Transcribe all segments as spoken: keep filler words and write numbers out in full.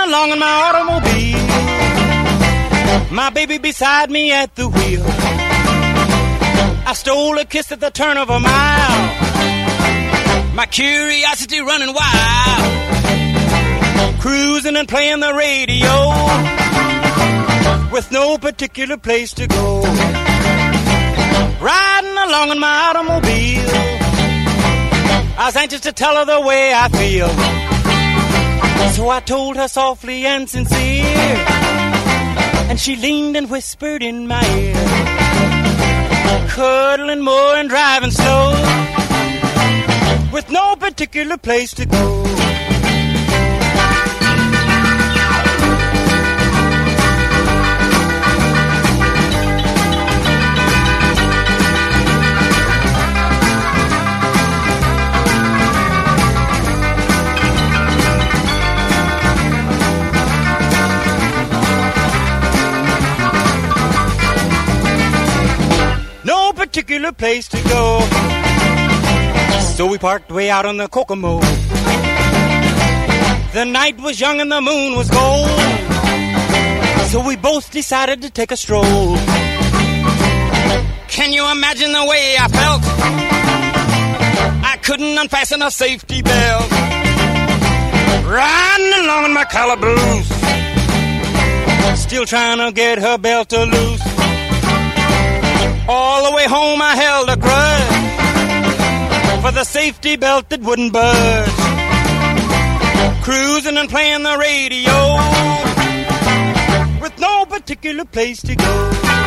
along in my automobile, my baby beside me at the wheel. I stole a kiss at the turn of a mile, my curiosity running wild, cruising and playing the radio, with no particular place to go. Riding along in my automobile, I was anxious to tell her the way I feel. So I told her softly and sincere, and she leaned and whispered in my ear, cuddling more and driving slow, with no particular place to go. Particular place to go. So we parked way out on the Kokomo. The night was young and the moon was gold, so we both decided to take a stroll. Can you imagine the way I felt? I couldn't unfasten a safety belt, riding along in my Calabrose, still trying to get her belt to loose. All the way home I held a grudge for the safety belt that wouldn't budge, cruising and playing the radio, with no particular place to go.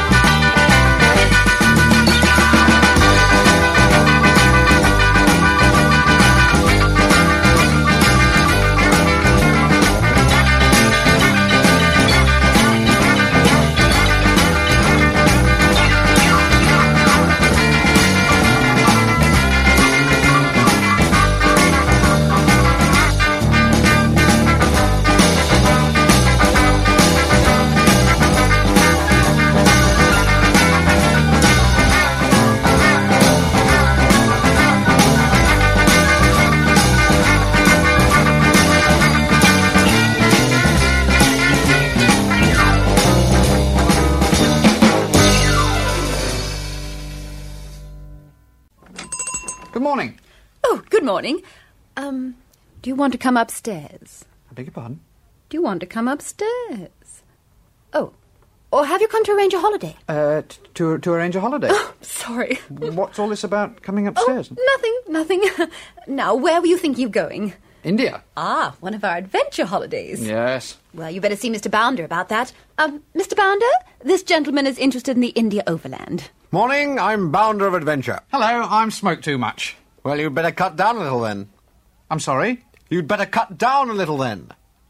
Good morning. Oh, good morning. Um, do you want to come upstairs? I beg your pardon? Do you want to come upstairs? Oh, or have you come to arrange a holiday? Uh, t- to to arrange a holiday. Oh, sorry. What's all this about coming upstairs? Oh, nothing, nothing. Now, where were you thinking of going? India. Ah, one of our adventure holidays. Yes. Well, you better see Mister Bounder about that. Um, Mister Bounder, this gentleman is interested in the India Overland. Morning, I'm Bounder of Adventure. Hello, I'm Smoke Too Much. Well, you'd better cut down a little then. I'm sorry? You'd better cut down a little then.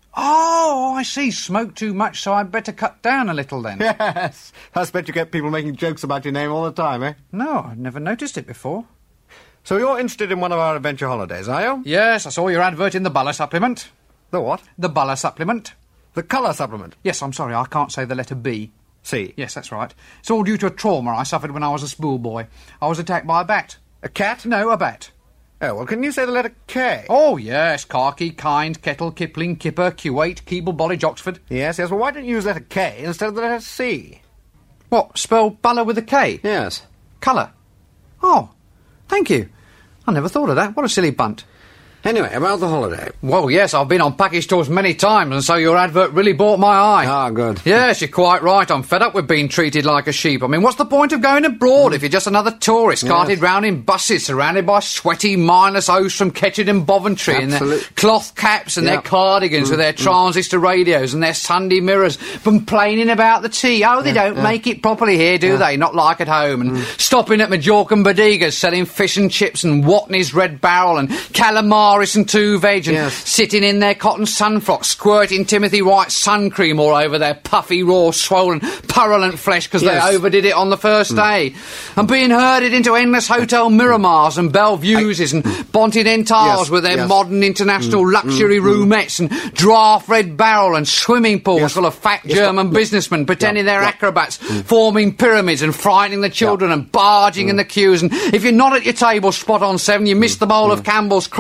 Oh, I see. Smoke too much, so I'd better cut down a little then. Yes. I expect you get people making jokes about your name all the time, eh? No, I've never noticed it before. So you're interested in one of our adventure holidays, are you? Yes, I saw your advert in the Buller supplement. The what? The Buller supplement. The colour supplement? Yes, I'm sorry, I can't say the letter B. C? Yes, that's right. It's all due to a trauma I suffered when I was a schoolboy. I was attacked by a bat. A cat? No, a bat. Oh, well, can you say the letter K? Oh, yes. Khaki, Kind, Kettle, Kipling, Kipper, Kuwait, Keeble, Bollidge, Oxford. Yes, yes. Well, why don't you use letter K instead of the letter C? What, spell Buller with a K? Yes. Colour. Oh, thank you. I never thought of that. What a silly bunt. Anyway, about the holiday. Well, yes, I've been on package tours many times, and so your advert really bought my eye. Ah, good. Yes, you're quite right. I'm fed up with being treated like a sheep. I mean, what's the point of going abroad mm. if you're just another tourist yes. carted round in buses, surrounded by sweaty, mindless hosts from Ketchard and Boventry, and their cloth caps and yep. their cardigans mm. with their transistor mm. radios and their Sunday mirrors, complaining about the tea. Oh, they yeah, don't yeah. make it properly here, do yeah. they? Not like at home. And mm. stopping at Majorca and Bodegas, selling fish and chips and Watney's Red Barrel and calamaris and two veg. And yes. sitting in their cotton sunfrocks, squirting Timothy White sun cream all over their puffy, raw, swollen, purulent flesh because yes. they overdid it on the first mm. day. And being herded into endless Hotel Miramars and Bellevues and Bontinentales yes. with their yes. modern international mm. luxury mm. roomettes and draft Red Barrel and swimming pools yes. full of fat yes. German yes. businessmen pretending yeah. they're yeah. acrobats, mm. forming pyramids and frightening the children yeah. and barging mm. in the queues. And if you're not at your table spot on seven, you miss mm. the bowl mm. of Campbell's cream of mushroom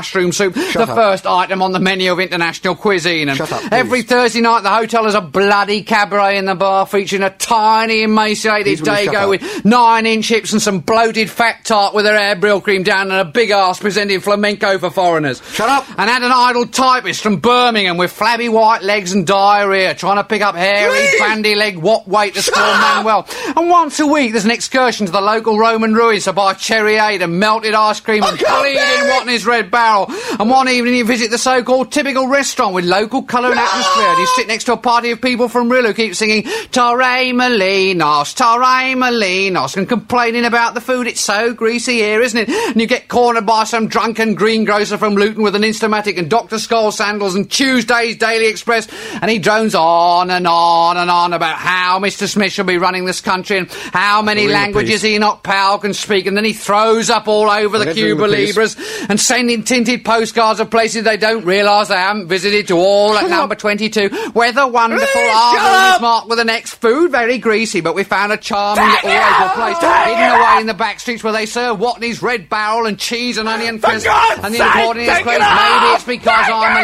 mushroom soup, Shut the up. first item on the menu of international cuisine. And Shut up, please. every Thursday night, the hotel has a bloody cabaret in the bar featuring a tiny, emaciated Please will you shut Dago up? with nine-inch hips and some bloated fat tart with her hair brill cream down and a big arse presenting flamenco for foreigners. Shut up! And had an idle typist from Birmingham with flabby white legs and diarrhea trying to pick up hairy, Please! bandy leg, what weight to Shut score up! Manuel. And once a week, there's an excursion to the local Roman ruins to buy cherry aid and melted ice cream and I can't bleeding bear it! Watney's Red Barrel. And one evening you visit the so-called typical restaurant with local colour and atmosphere, and you sit next to a party of people from Rill who keep singing Tare Molinos, Tare Molinos, and complaining about the food. It's so greasy here, isn't it? And you get cornered by some drunken greengrocer from Luton with an Instamatic and Doctor Skull sandals and Tuesday's Daily Express, and he drones on and on and on about how Mister Smith should be running this country and how many Real languages peace. Enoch Powell can speak, and then he throws up all over the Let's Cuba real peace. Libras and sending tinted postcards of places they don't realise they haven't visited to all at Shut number up. twenty-two. Weather wonderful, Please, our shut room up. is marked with the next food, very greasy, but we found a charming Thank little you. local place Thank hidden you. away in the back streets where they serve Watney's Red Barrel and cheese and onion For crisp. God's And the sake, important is take it close. off. Maybe it's because Take I'm a it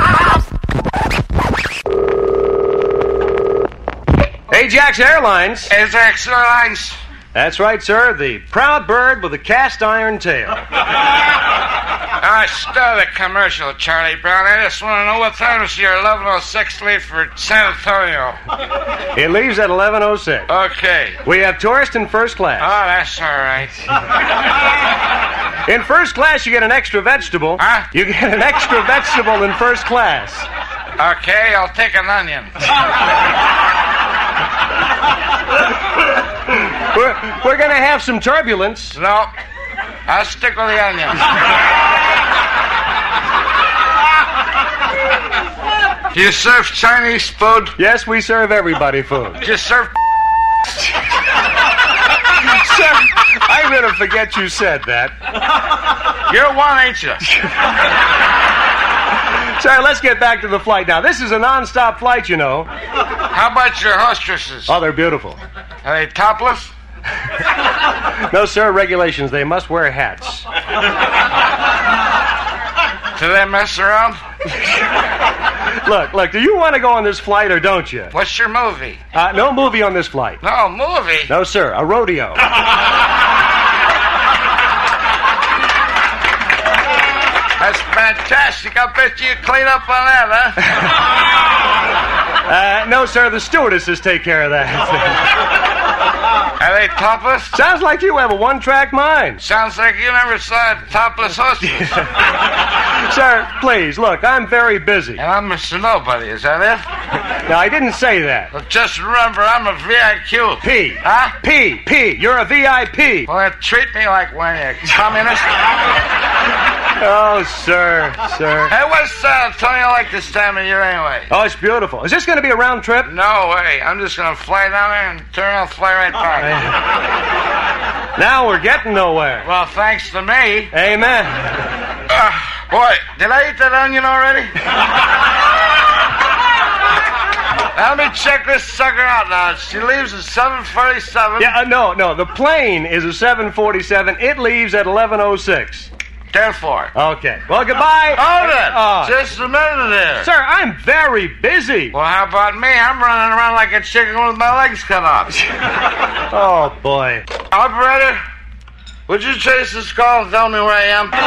Londoner. Ajax Airlines. Ajax Airlines. That's right, sir. The proud bird with the cast iron tail. I start the commercial, Charlie Brown. I just want to know what time is your eleven oh six leave for San Antonio. It leaves at eleven oh six. Okay. We have tourist in first Oh, class. that's all right. In first class, you get an extra vegetable. Huh? You get an extra vegetable in first class. Okay, I'll take an onion. We're, we're going to have some turbulence. No, I'll stick with the onion. Do you serve Chinese food? Yes, we serve everybody food. Do you serve... Sir, I'm going to forget you said that. You're one, ain't you? Sir, let's get back to the flight now. This is a non-stop flight, you know. How about your hostesses? Oh, they're beautiful. Are they topless? No, sir, regulations. They must wear hats. Do they mess around? Look, look, do you want to go on this flight or don't you? What's your movie? Uh, no movie on this flight. No, movie? No, sir, a rodeo. That's fantastic. I bet you clean up on that, huh? Uh, no, sir, the stewardesses take care of that. Are they topless? Sounds like you have a one-track mind. Sounds like you never saw a topless hostess. Sir, please, look, I'm very busy. And I'm Mister Nobody, is that it? Now, I didn't say that. Well, just remember, I'm a V I Q. P. Huh? P. P. You're a V I P. Well, then treat me like one, you communist. Oh, sir, sir. Hey, what's San Antonio like this time of year anyway? Oh, it's beautiful. Is this going to be a round trip? No way. I'm just going to fly down there and turn around and fly right back. Now we're getting nowhere. Well, thanks to me. Amen. Uh, boy, did I eat that onion already? Now, let me check this sucker out now. She leaves at seven forty-seven. Yeah, uh, no, no. The plane is a seven forty-seven. It leaves at eleven oh six. Therefore. Okay. Well, goodbye. Hold it. Oh. Just a minute there. Sir, I'm very busy. Well, how about me? I'm running around like a chicken with my legs cut off. Oh, boy. Operator, would you trace this call and tell me where I am?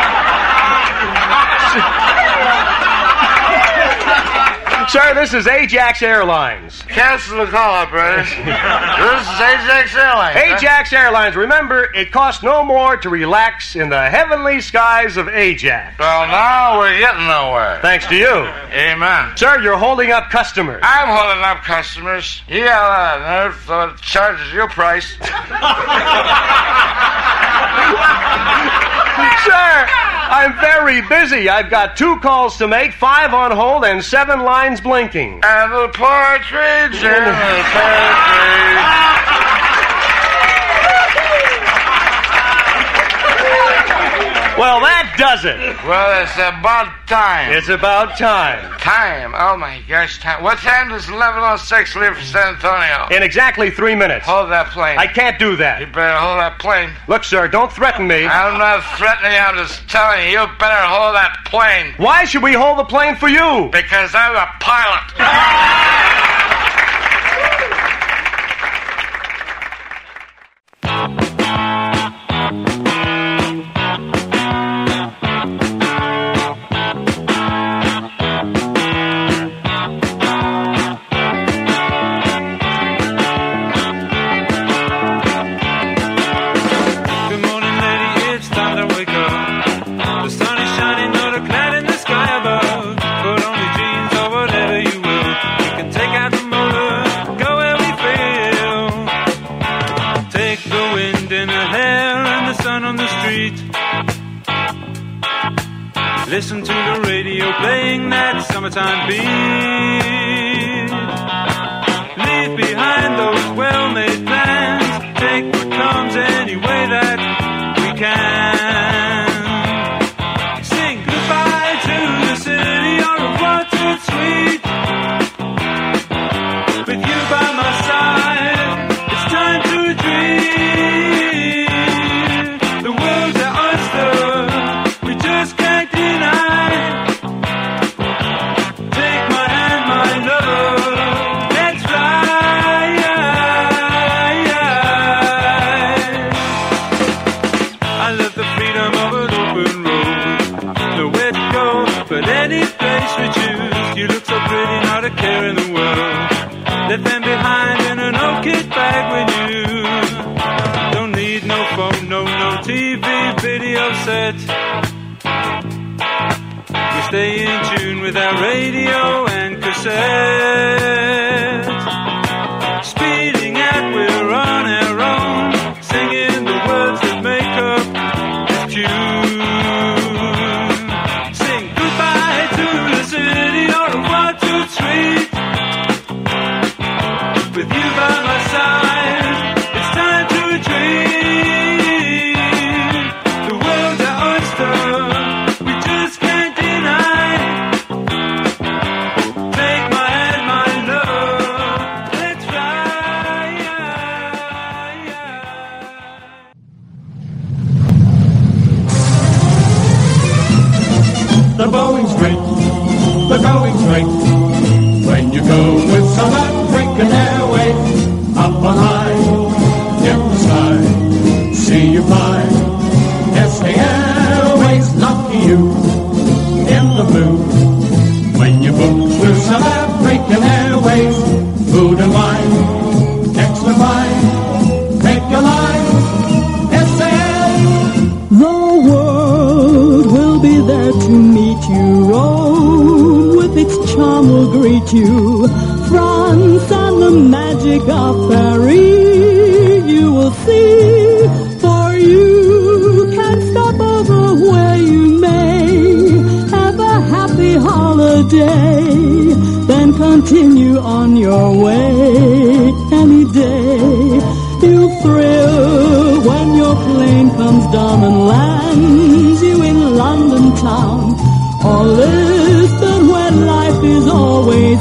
Sir, this is Ajax Airlines. Cancel the call, operator. This is Ajax Airlines. huh? Ajax Airlines. Remember, it costs no more to relax in the heavenly skies of Ajax. Well, now we're getting nowhere. Thanks to you. Amen. Sir, you're holding up customers. I'm holding up customers. You got a lot of nerve, so it charges your price. Sir, I'm very busy. I've got two calls to make, five on hold, and seven lines blinking. And the partridge in the pear tree. Well, that does it. Well, it's about time. It's about time. Time? Oh, my gosh, time. What time does eleven oh six leave for San Antonio? In exactly three minutes. Hold that plane. I can't do that. You better hold that plane. Look, sir, don't threaten me. I'm not threatening you. I'm just telling you, you better hold that plane. Why should we hold the plane for you? Because I'm a pilot. Listen to the radio playing that summertime beat. Leave behind those well-made plans. Take what comes any way that we can. Sing goodbye to the city on a water sweet. With you by my side, it's time to dream. The world's our oyster. We just can't deny. Take my hand, my love. Let's fly. I love the freedom of an open road. Nowhere to go, but any place we choose. You look so pretty, not a care in the world. Left them behind in an old kit bag with you. Don't need no phone, no, no T V, video set. We stay in tune with our radio and cassette. Speeding out, we're on our own, singing the words that make up this tune. Sing goodbye to the city on a one-two street. With you by my side, it's time to dream. The world's our oyster. We just can't deny. Take my hand, my love. Let's fly. The Boeing's great, the going's great. When you go with South African Airways, up on high, in the sky, see you fly. S A Airways, lucky you, in the blue. When you book through South African Airways, food and wine, extra fine, take your line, S A A. The world will be there to meet you. Rome with its charm will greet you. France and the magic of Paris you will see. For you can stop over where you may. Have a happy holiday, then continue on your way. Any day you thrill when your plane comes down and lands you in London town or Lisbon, where life is always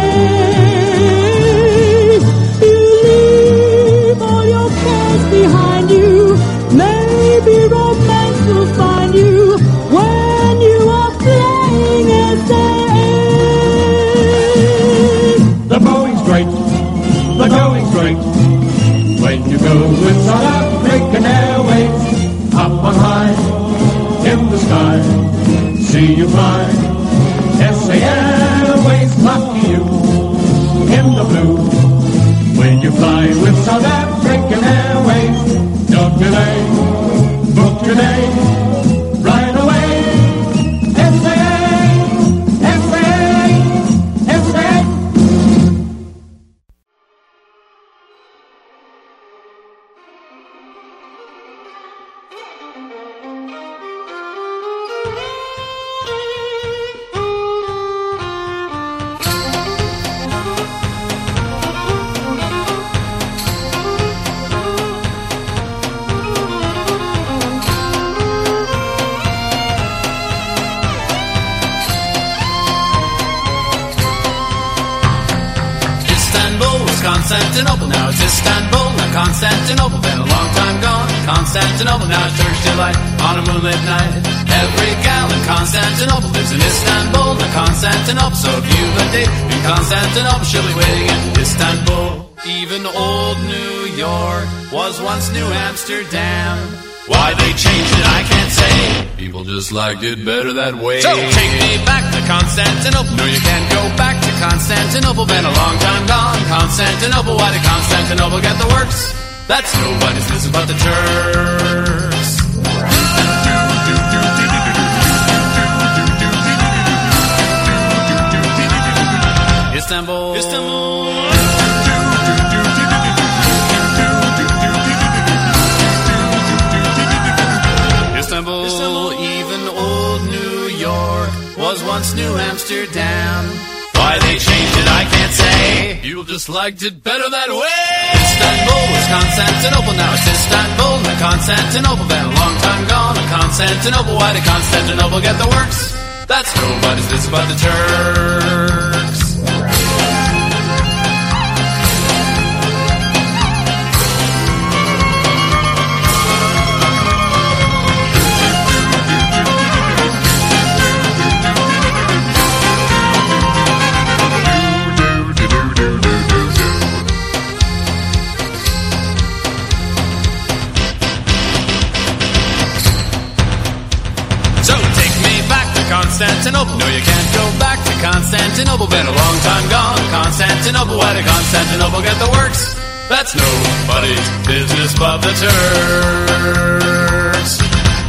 gay. You leave all your cares behind you. Maybe romance will find you when you are flying S A A. The Boeing's great, the going's great. When you go with South African Airways, up on high, in the sky, see you fly. S A Airways, lucky you, in the blue. When you fly with South African Airways, don't delay, book today, right away. S A A, S A A, S A A. Constantinople, now it's Istanbul. Now Constantinople, been a long time gone. Constantinople, now it's Turkish delight on a moonlit night. Every gal in Constantinople lives in Istanbul. Now Constantinople, so if you've a date in Constantinople, she'll be waiting in Istanbul. Even old New York was once New Amsterdam. Why they changed it, I can't say. People just liked it better that way. So take me back to Constantinople. No, you can't go back to Constantinople. Been a long time gone. Constantinople, why did Constantinople get the works? That's nobody's business but the Turks. Istanbul. Istanbul. Istanbul. Istanbul, even old New York was once New Amsterdam. Why they changed it, I can't say. People just liked it better that way. Istanbul was Constantinople, now it's Istanbul. Now Constantinople, been a long time gone. Now Constantinople, why did Constantinople get the works? That's nobody's business but the Turks. Constantinople. No, you can't go back to Constantinople. Been a long time gone. Constantinople. Why did Constantinople get the works? That's nobody's business but the Turks.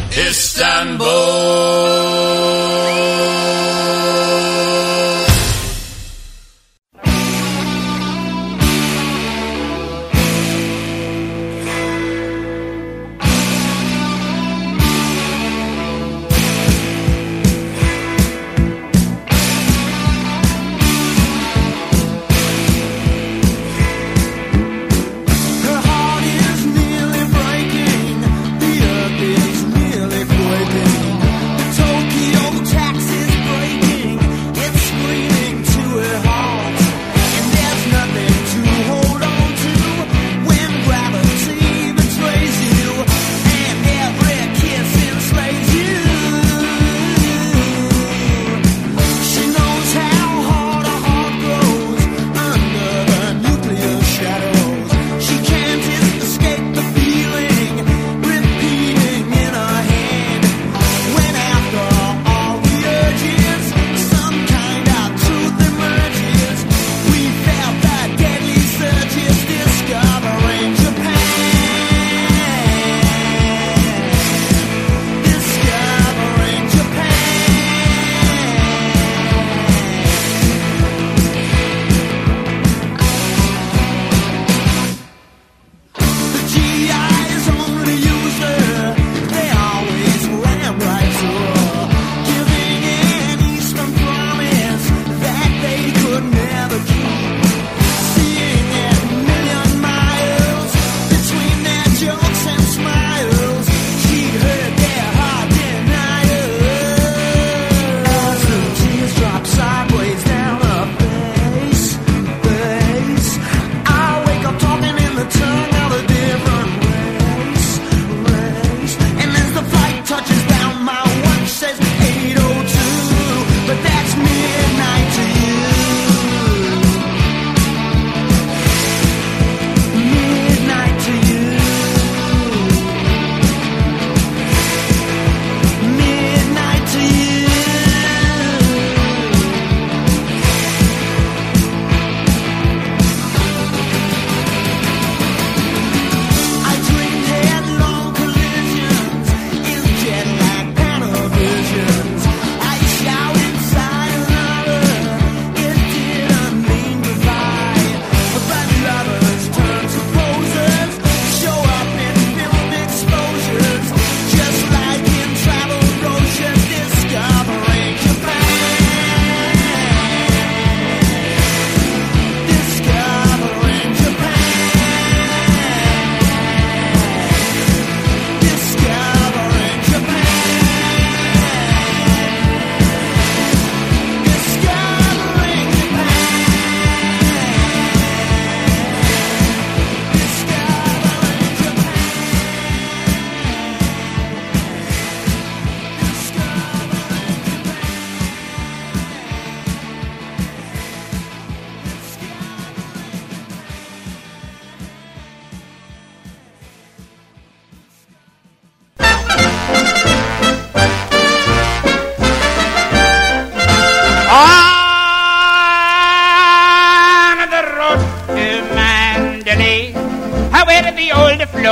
Istanbul. Taxes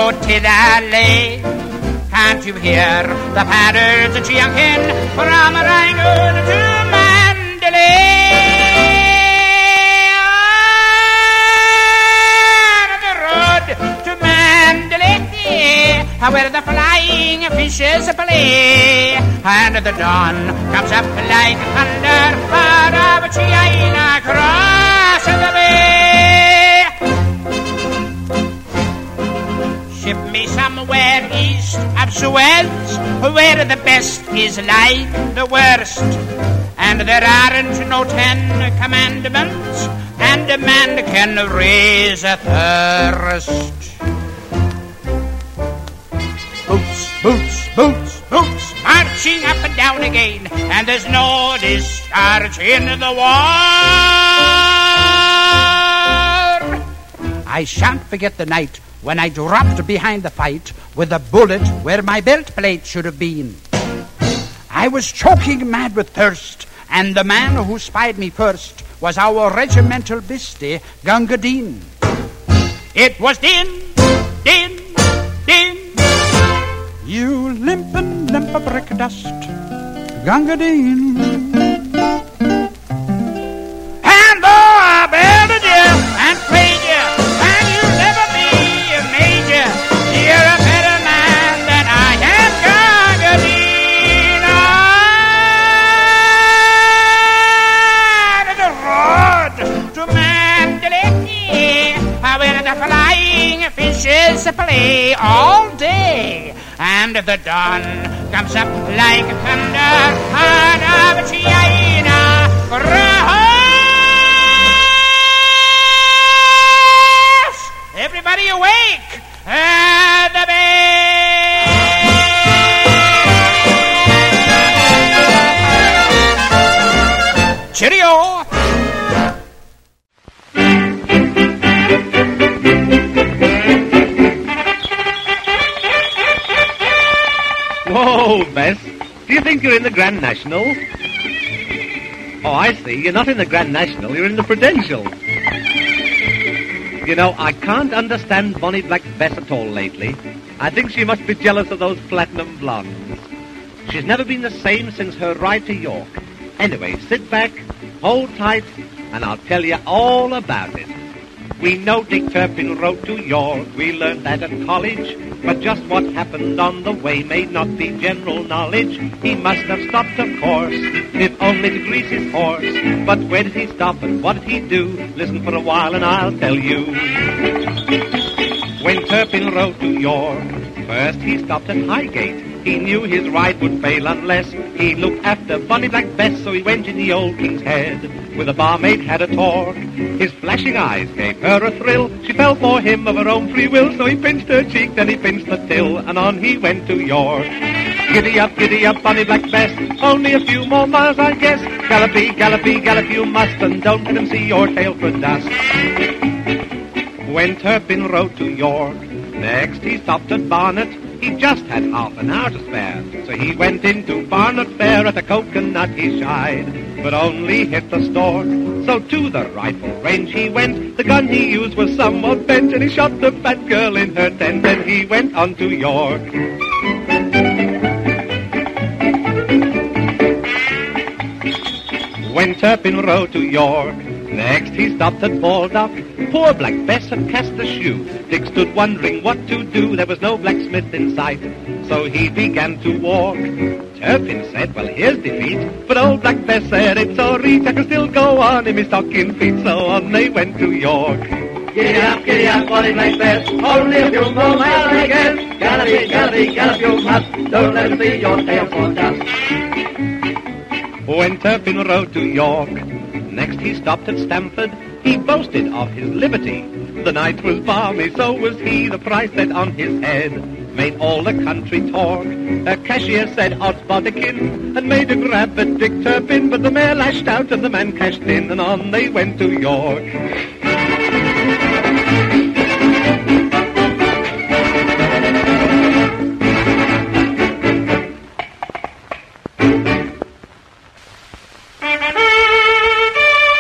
go to the lake. Can't you hear the padders a chanting from Rangoon to Mandalay? On the road to Mandalay, where the flying fishes play, and the dawn comes up like thunder out of China across the bay. Ship me somewhere east of Suez, where the best is like the worst, and there aren't no ten commandments, and a man can raise a thirst. Boots, boots, boots, boots, marching up and down again, and there's no discharge in the war. I shan't forget the night when I dropped behind the fight with a bullet where my belt plate should have been. I was choking mad with thirst, and the man who spied me first was our regimental bistie, Gunga Din. It was din, din, din. You limpin' limp brick dust, Gunga Din. And though I belted you and prayed you, and you'll never be a major, you're a better man than I am, Gunga Din. On the road to Mandalay, where the flying fishes play all day, and the dawn comes up like thunder out of China cross. Everybody awake at the bay. Cheerio. Whoa, Bess. Do you think you're in the Grand National? Oh, I see. You're not in the Grand National. You're in the Prudential. You know, I can't understand Bonnie Black Bess at all lately. I think she must be jealous of those platinum blondes. She's never been the same since her ride to York. Anyway, sit back, hold tight, and I'll tell you all about it. We know Dick Turpin rode to York, we learned that at college, but just what happened on the way may not be general knowledge. He must have stopped, of course, if only to grease his horse. But where did he stop and what did he do? Listen for a while and I'll tell you. When Turpin rode to York, first he stopped at Highgate. He knew his ride would fail unless he looked after Bonnie Black Bess, so he went in the old King's Head, where the barmaid had a talk. His flashing eyes gave her a thrill. She fell for him of her own free will, so he pinched her cheek, then he pinched the till, and on he went to York. Giddy up, giddy up, Bonnie Black Bess, only a few more miles, I guess. Gallopy, gallopy, gallop you must, and don't let him see your tail for dust. When Turpin rode to York, next he stopped at Barnet. He just had half an hour to spare, so he went into Barnet Fair. At a coconut he shied, but only hit the store. So to the rifle range he went. The gun he used was somewhat bent, and he shot the fat girl in her tent. Then he went on to York. When Turpin rode to York, next he stopped at Baldock. Poor Black Bess had cast a shoe. Dick stood wondering what to do. There was no blacksmith in sight, so he began to walk. Turpin said, well, here's defeat. But old Black Bess said, it's all right, I can still go on in my stocking feet. So on they went to York. Giddy up, giddy up, Bonnie Black Bess, only a few more miles, I guess. Gallopy, gallopy, gallop you must, don't let them see your tail for dust. When Turpin rode to York, next he stopped at Stamford. He boasted of his liberty. The night was balmy, so was he. The price set on his head made all the country talk. A cashier said, odds bodikins, and made a grab at Dick Turpin. But the mare lashed out and the man cashed in, and on they went to York.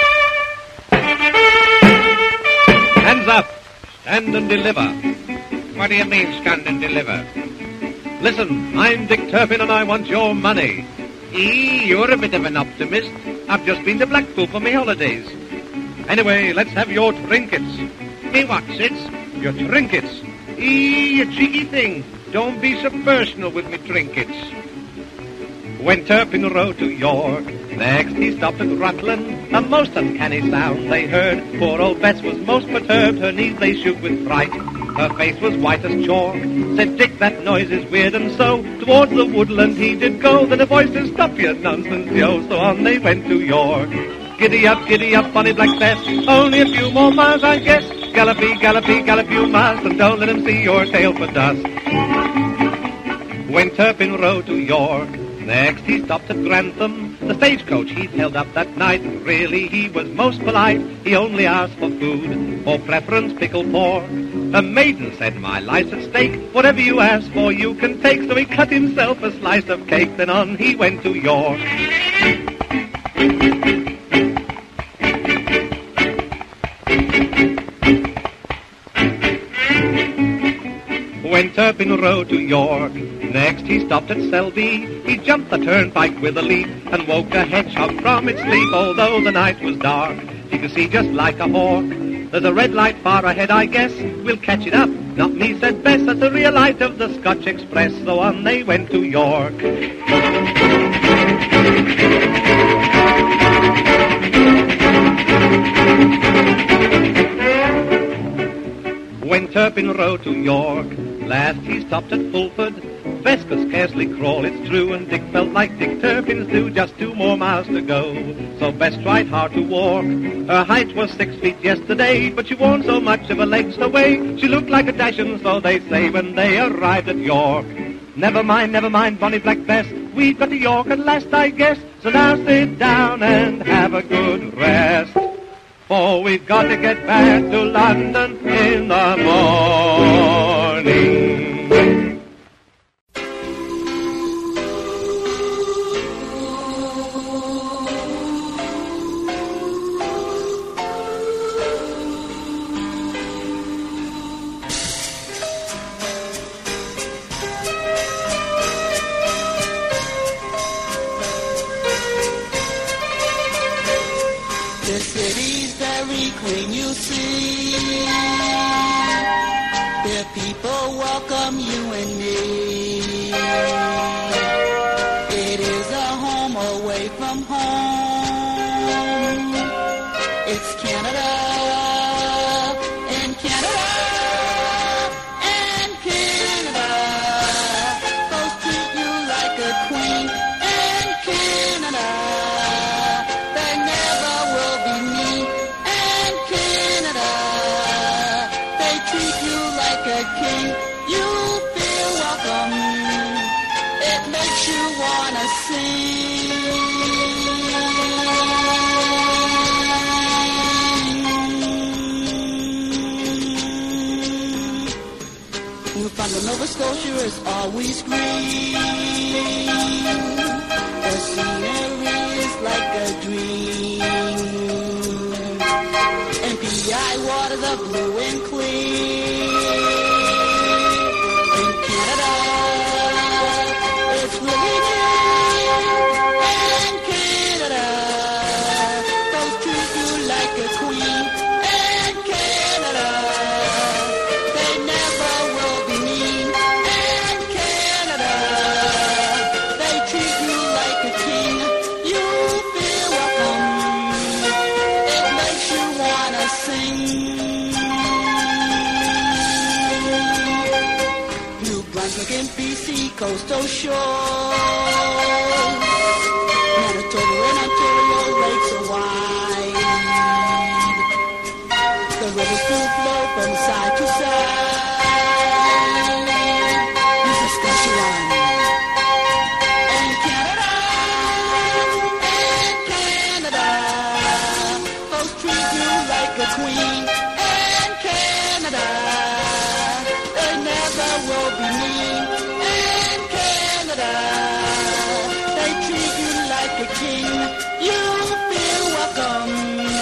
Stand and deliver. What do you mean, scan and deliver? Listen, I'm Dick Turpin and I want your money. Ee, you're a bit of an optimist. I've just been to Blackpool for my holidays. Anyway, let's have your trinkets. Me what, Sits? Your trinkets. Ee, you cheeky thing. Don't be so personal with me trinkets. When Turpin rode to York, next he stopped at Rutland. A most uncanny sound they heard. Poor old Bess was most perturbed. Her knees they shook with fright. Her face was white as chalk. Said Dick, that noise is weird, and so towards the woodland he did go. Then a voice said, stop your nonsense, Joe. So on they went to York. Giddy up, giddy up, bonny black Bess. Only a few more miles, I guess. Gallopy, gallopy, gallop you must, and don't let him see your tail for dust. When Turpin rode to York, next he stopped at Grantham. The stagecoach he'd held up that night. Really he was most polite. He only asked for food, for preference pickled pork. A maiden said, my life's at stake. Whatever you ask for you can take. So he cut himself a slice of cake. Then on he went to York. When Turpin rode to York, next he stopped at Selby. He jumped the turnpike with a leap and woke a hedgehog from its sleep. Although the night was dark, he could see just like a hawk. There's a red light far ahead, I guess. We'll catch it up. Not me, said Bess. That's the real light of the Scotch Express. So on they went to York. When Turpin rode to York, last he stopped at Fulford. Bess could scarcely crawl, it's true, and Dick felt like Dick Turpins do. Just two more miles to go, so Bess tried hard to walk. Her height was six feet yesterday, but she worn so much of her legs away. She looked like a Dachshund, so they say, when they arrived at York. Never mind, never mind, bonny black Bess. We've got to York at last, I guess. So now sit down and have a good rest. For we've got to get back to London in the morning. When you see the people welcome you and me, it is a home away from home. It's Canada, and Canada, and Canada. Folks treat you like a queen, and Canada, they never will be mean. King, you feel welcome. It makes you wanna sing. Newfoundland, Nova Scotia is always green. The scenery is like a dream. And P E I waters are blue and clean. Coastal shores, Manitoba and Ontario lakes are wide. The rivers do flow from side to side. This is Saskatchewan and Canada, and Canada. Folks treat you like a queen, and Canada, they never will be mean. They treat you like a king. You feel welcome.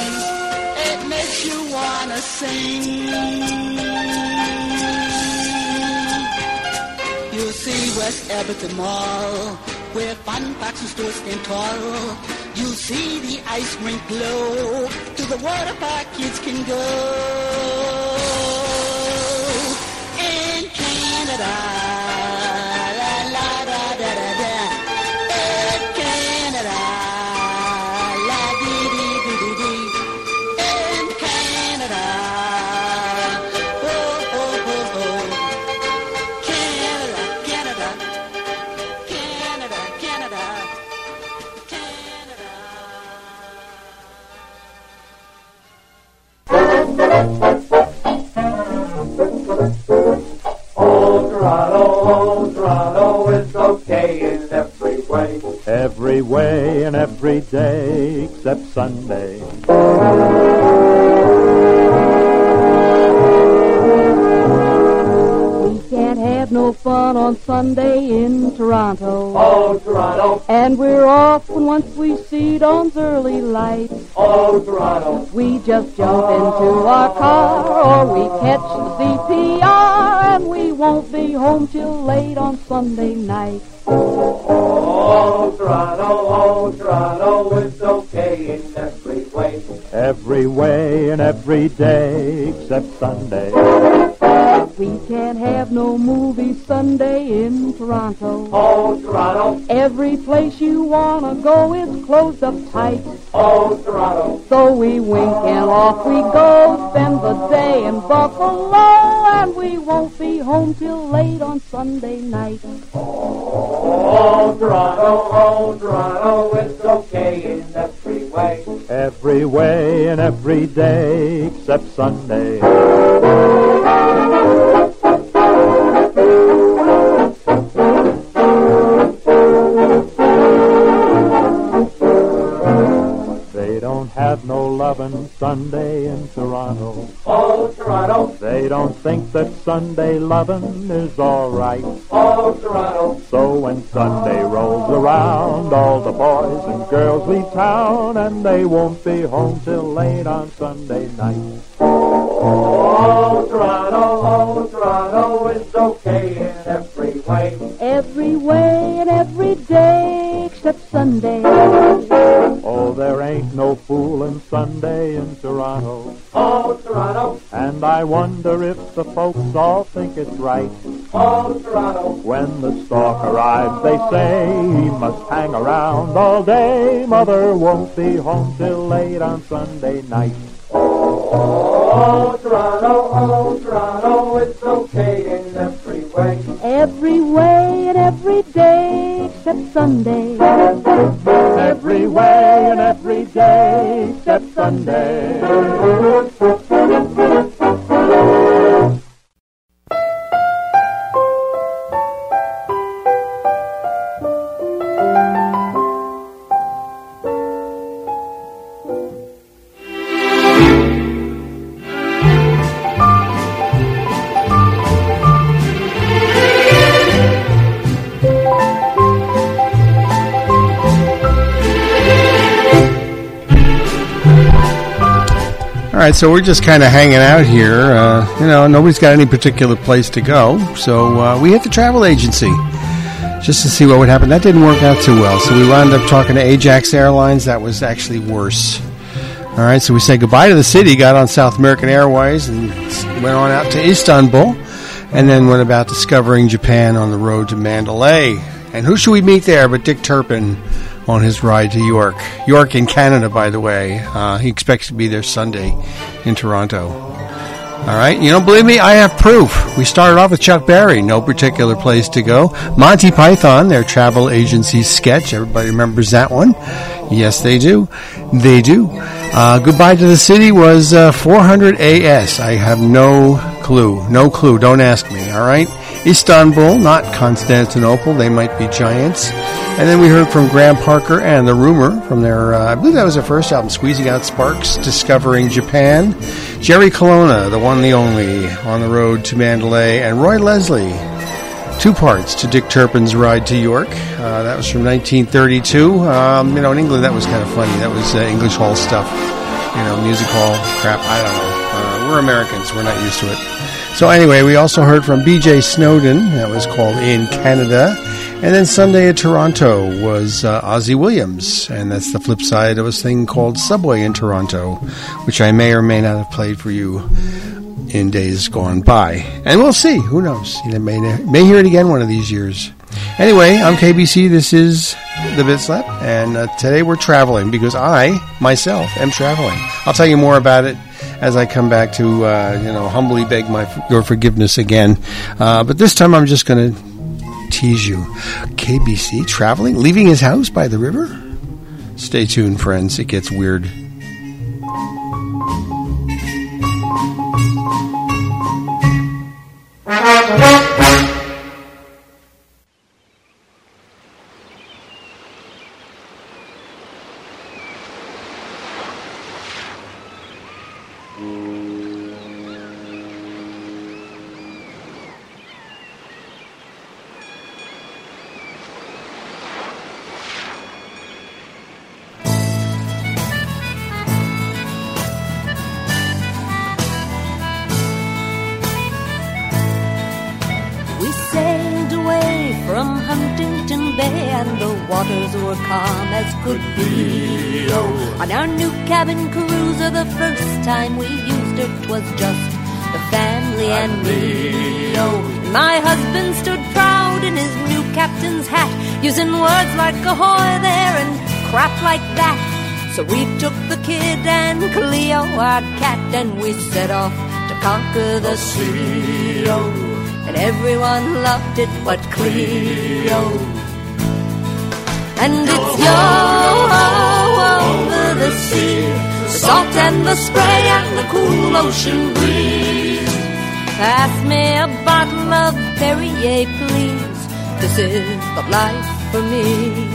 It makes you wanna sing. West Everton Mall, where fun facts and stores stand tall. You'll see the ice rink glow, to the water park kids can go. In Canada, la la da da da da. In Canada, la dee dee dee dee dee. In Canada, oh oh oh oh. Canada, Canada, Canada, Canada, Oh, Toronto, oh, Toronto, it's okay in every way. Every way and every day except Sunday. We can't have no fun on Sunday in Toronto. Oh, Toronto. And we're off when once we see dawn's early light. Oh, Toronto. We just jump into our car or we catch the C P R and we won't be home till late on Sunday night. Oh, Toronto, oh, Toronto, it's okay in every way. Every way and every day except Sunday. We can't have no movie Sunday in Toronto. Oh, Toronto. Every place you wanna go is closed up tight. Oh, Toronto. So we wink and off we go, spend the day in Buffalo, and we won't be home till late on Sunday night. Oh, Toronto, oh, Toronto, it's okay in every way. Every way and every day except Sunday. They don't have no lovin' Sunday in Toronto. Oh, Toronto. They don't think that Sunday lovin' is all right. Oh, Toronto. So when Sunday rolls around, all the boys and girls leave town, and they won't be home till late on Sunday night. Oh, Toronto, oh, Toronto, it's okay in every way. Every way and every day except Sunday. Oh, there ain't no foolin' Sunday in Toronto. Oh, Toronto. And I wonder if the folks all think it's right. Oh, Toronto. When the stork arrives, they say he must hang around all day. Mother won't be home till late on Sunday night. Oh, Toronto, oh, Toronto, it's okay in every way. Every way and every day except Sunday. Every way and every day except Sunday. All right, so we're just kind of hanging out here. Uh, you know, nobody's got any particular place to go, so uh, we hit the travel agency just to see what would happen. That didn't work out too well, so we wound up talking to Ajax Airlines. That was actually worse. All right, so we said goodbye to the city, got on South American Airways, and went on out to Istanbul, and then went about discovering Japan on the road to Mandalay. And who should we meet there but Dick Turpin on his ride to York. York in Canada, by the way. Uh, he expects to be there Sunday in Toronto. All right, you don't believe me? I have proof. We started off with Chuck Berry, no particular place to go. Monty Python, their travel agency sketch. Everybody remembers that one? Yes, they do. They do. Uh, Goodbye to the City was uh, four hundred A S. I have no clue. No clue. Don't ask me, all right? Istanbul, not Constantinople. They might be giants. And then we heard from Graham Parker and The Rumor from their, uh, I believe that was their first album, Squeezing Out Sparks, Discovering Japan. Jerry Colonna, the one, the only, on the road to Mandalay. And Roy Leslie, two parts to Dick Turpin's Ride to York. Uh, that was from nineteen thirty-two. Um, you know, in England, that was kind of funny. That was uh, English hall stuff. You know, music hall crap. I don't know. Uh, we're Americans. We're not used to it. So anyway, we also heard from B J Snowden. That was called In Canada. And then Sunday at Toronto was uh, Ozzie Williams. And that's the flip side of a thing called Subway in Toronto, which I may or may not have played for you in days gone by. And we'll see. Who knows? You may, may hear it again one of these years. Anyway, I'm K B C. This is The Bit Slap. And uh, today we're traveling because I, myself, am traveling. I'll tell you more about it as I come back to, uh, you know, humbly beg my your forgiveness again. Uh, but this time I'm just going to tease you. K B C traveling, leaving his house by the river? Stay tuned, friends. It gets weird. On our new cabin cruiser, the first time we used it was just the family and me. Oh, my husband stood proud in his new captain's hat, using words like ahoy there and crap like that. So we took the kid and Cleo, our cat, and we set off to conquer the sea. Oh, and everyone loved it but Cleo. And it's yo over the sea, the salt and the spray and the cool ocean breeze. Pass me a bottle of Perrier, please. This is the life for me.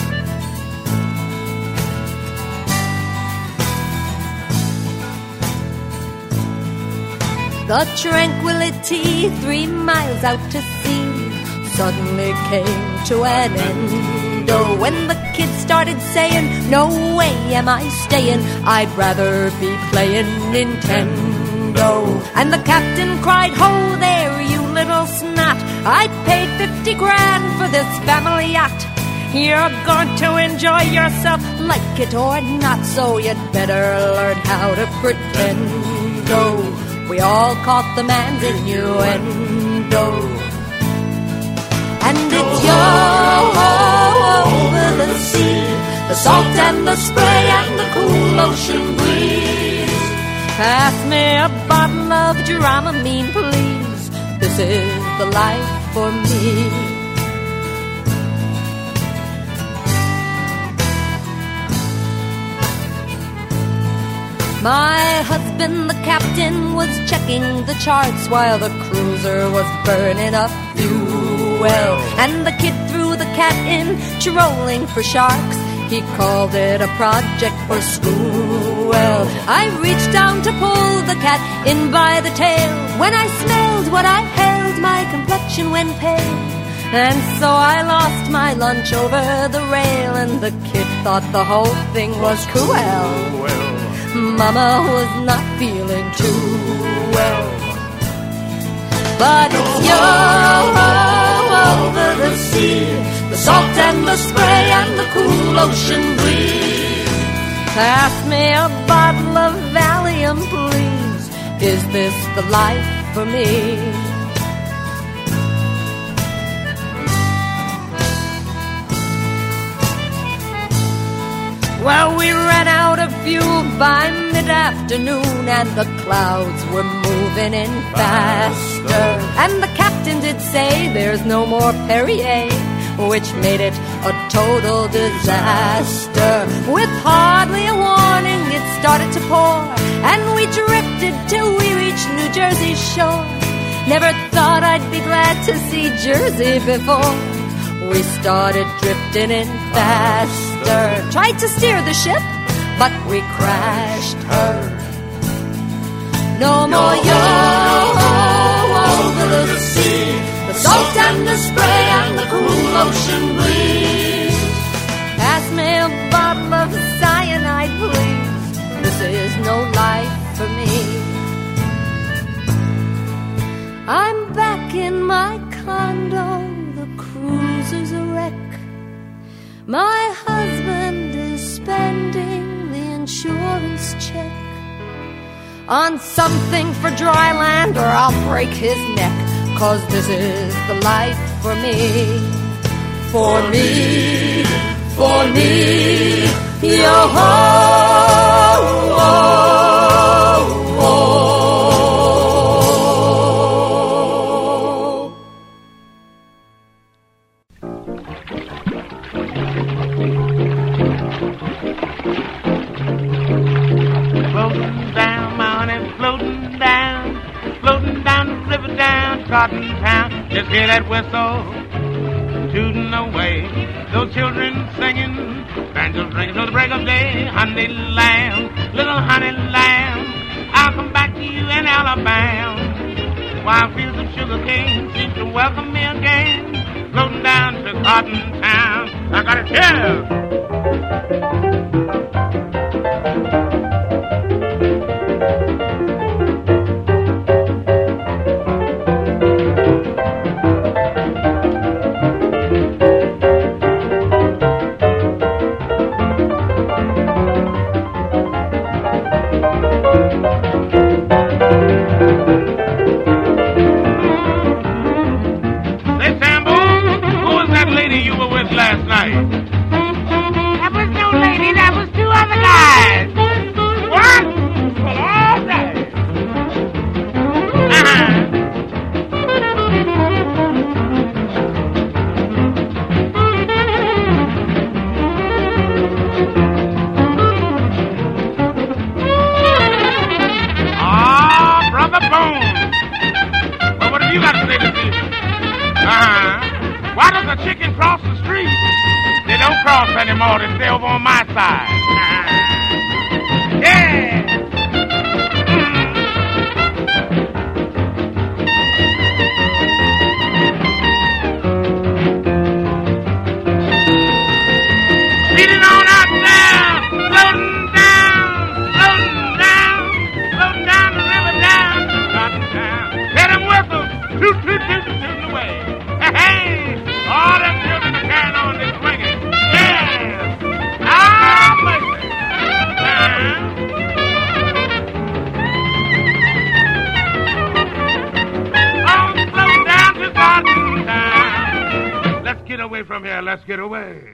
The Tranquility, three miles out to sea, suddenly came to an end. When the kids started saying, no way am I staying, I'd rather be playing Nintendo. And the captain cried, ho there, you little snot, I paid fifty grand for this family yacht. You're going to enjoy yourself, like it or not, so you'd better learn how to pretend. Oh, we all caught the man's innuendo. And it's yo over the sea, the salt and the spray and the cool ocean breeze. Pass me a bottle of Dramamine, please. This is the life for me. My husband, the captain, was checking the charts while the cruiser was burning up fuel. And the kid threw the cat in, trolling for sharks. He called it a project for school. Well, I reached down to pull the cat in by the tail. When I smelled what I held, my complexion went pale. And so I lost my lunch over the rail. And the kid thought the whole thing was cruel. Mama was not feeling too well. But it's yo over the sea, the salt and the spray and the cool ocean breeze. Pass me a bottle of Valium, please. Is this the life for me? Well, we ran out of fuel by mid-afternoon, and the clouds were moving in faster. And the captain did say there's no more Perrier, which made it a total disaster. With hardly a warning, it started to pour, and we drifted till we reached New Jersey's shore. Never thought I'd be glad to see Jersey before. We started drifting in faster, tried to steer the ship, but we crashed her. No more yo over the sea, the salt and the spray and the cool ocean breeze. Pass me a bottle of cyanide, please. This is no life for me. My husband is spending the insurance check on something for dry land, or I'll break his neck. 'Cause this is the life for me, for me, for me, yo-ho-oh. Floating down, mountain, floating down, floating down the river down Cotton Town. Just hear that whistle tooting away. Those children singing, banjos ringing till the break of day. Honey lamb, little honey lamb, I'll come back to you in Alabama. Wild fields of sugar cane seem to welcome me again. Floating down to Cotton Town. I got it here. Last night. That was no lady, that was two other guys. What? Well, all right. Uh-huh. Ah, Brother Bones. Well, what have you got to say to this? Uh-huh. Why does a chicken cross the street? They don't cross anymore. They stay over on my side. Yeah! Mm. Speeding on out down, floating down, floating down, floating down the river down, Cotton Town. Let them whistle, toot, toot, toot, toot away. Hey, hey! All them children are carrying on this swinging. Yeah! Ah, mercy! Uh-huh. I'm floating down to Cotton Town. Let's get away from here. Let's get away.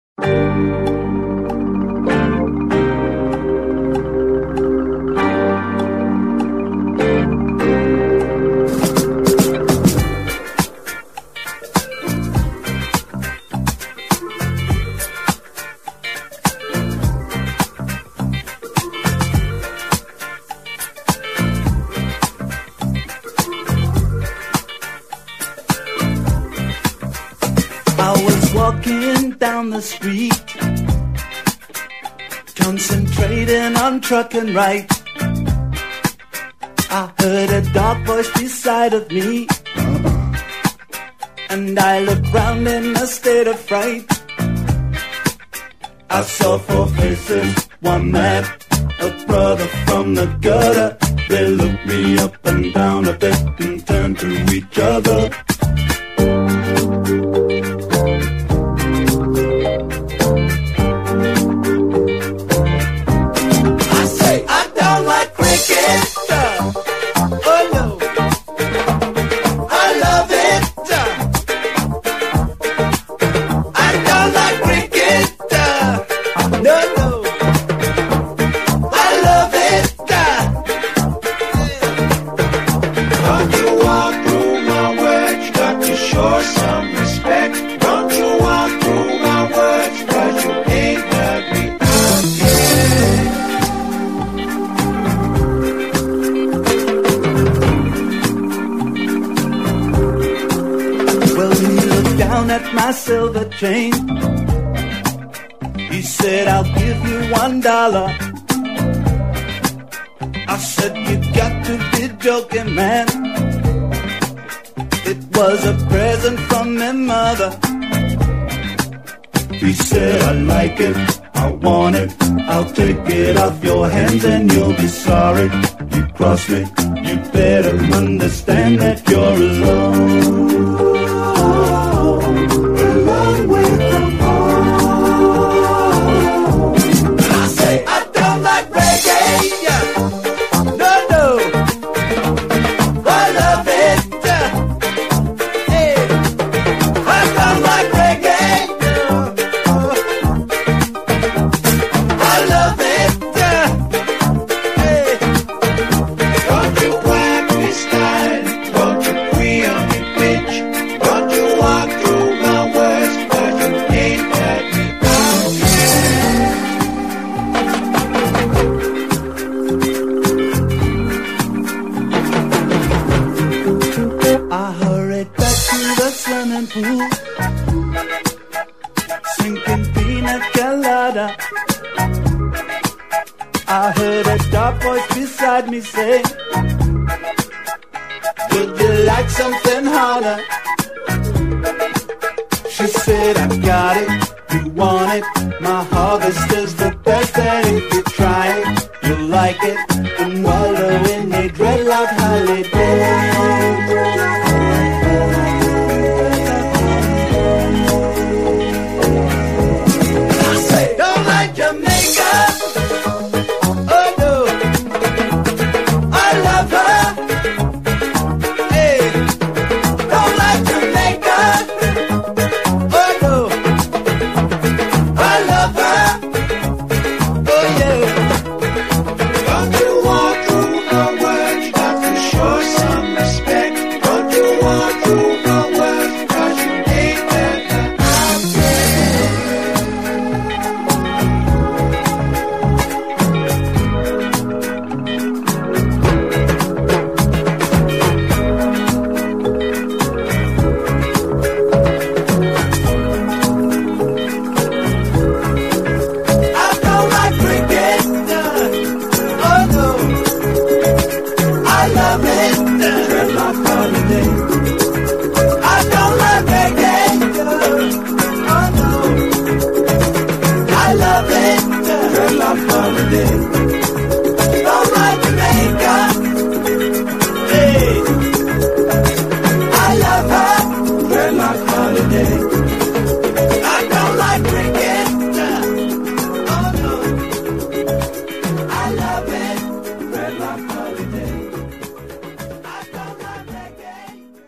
Walking down the street, concentrating on trucking right. I heard a dark voice beside of me, and I looked round in a state of fright. I saw four faces, one man, a brother from the gutter. They looked me up and down a bit and turned to each other. Silver chain. He said, I'll give you one dollar. I said, you got to be joking, man. It was a present from my mother. He said, I like it, I want it, I'll take it off your hands and you'll be sorry. You cross me, you better understand that you're alone. Long way from home. I heard a dark voice beside me say, would you like something harder? She said, I got it, you want it. My harvester's the best, and if you try it, you'll like it. And wallow in a dreadlock holiday. Don't like Jamaica. Oh no, I love her. Hey, don't like Jamaica. Oh no, I love her. Oh yeah. Don't you walk through my world? You got to show some respect. Don't you walk through my world? 'Cause you ain't better out there. I don't like cricket, oh no, I love it, dreadlock holiday. I don't like reggae, oh no, I love it, dreadlock holiday. Don't like Jamaica, hey, I love her, dreadlock holiday. I don't like cricket, oh no, I love it, dreadlock holiday. I don't like reggae.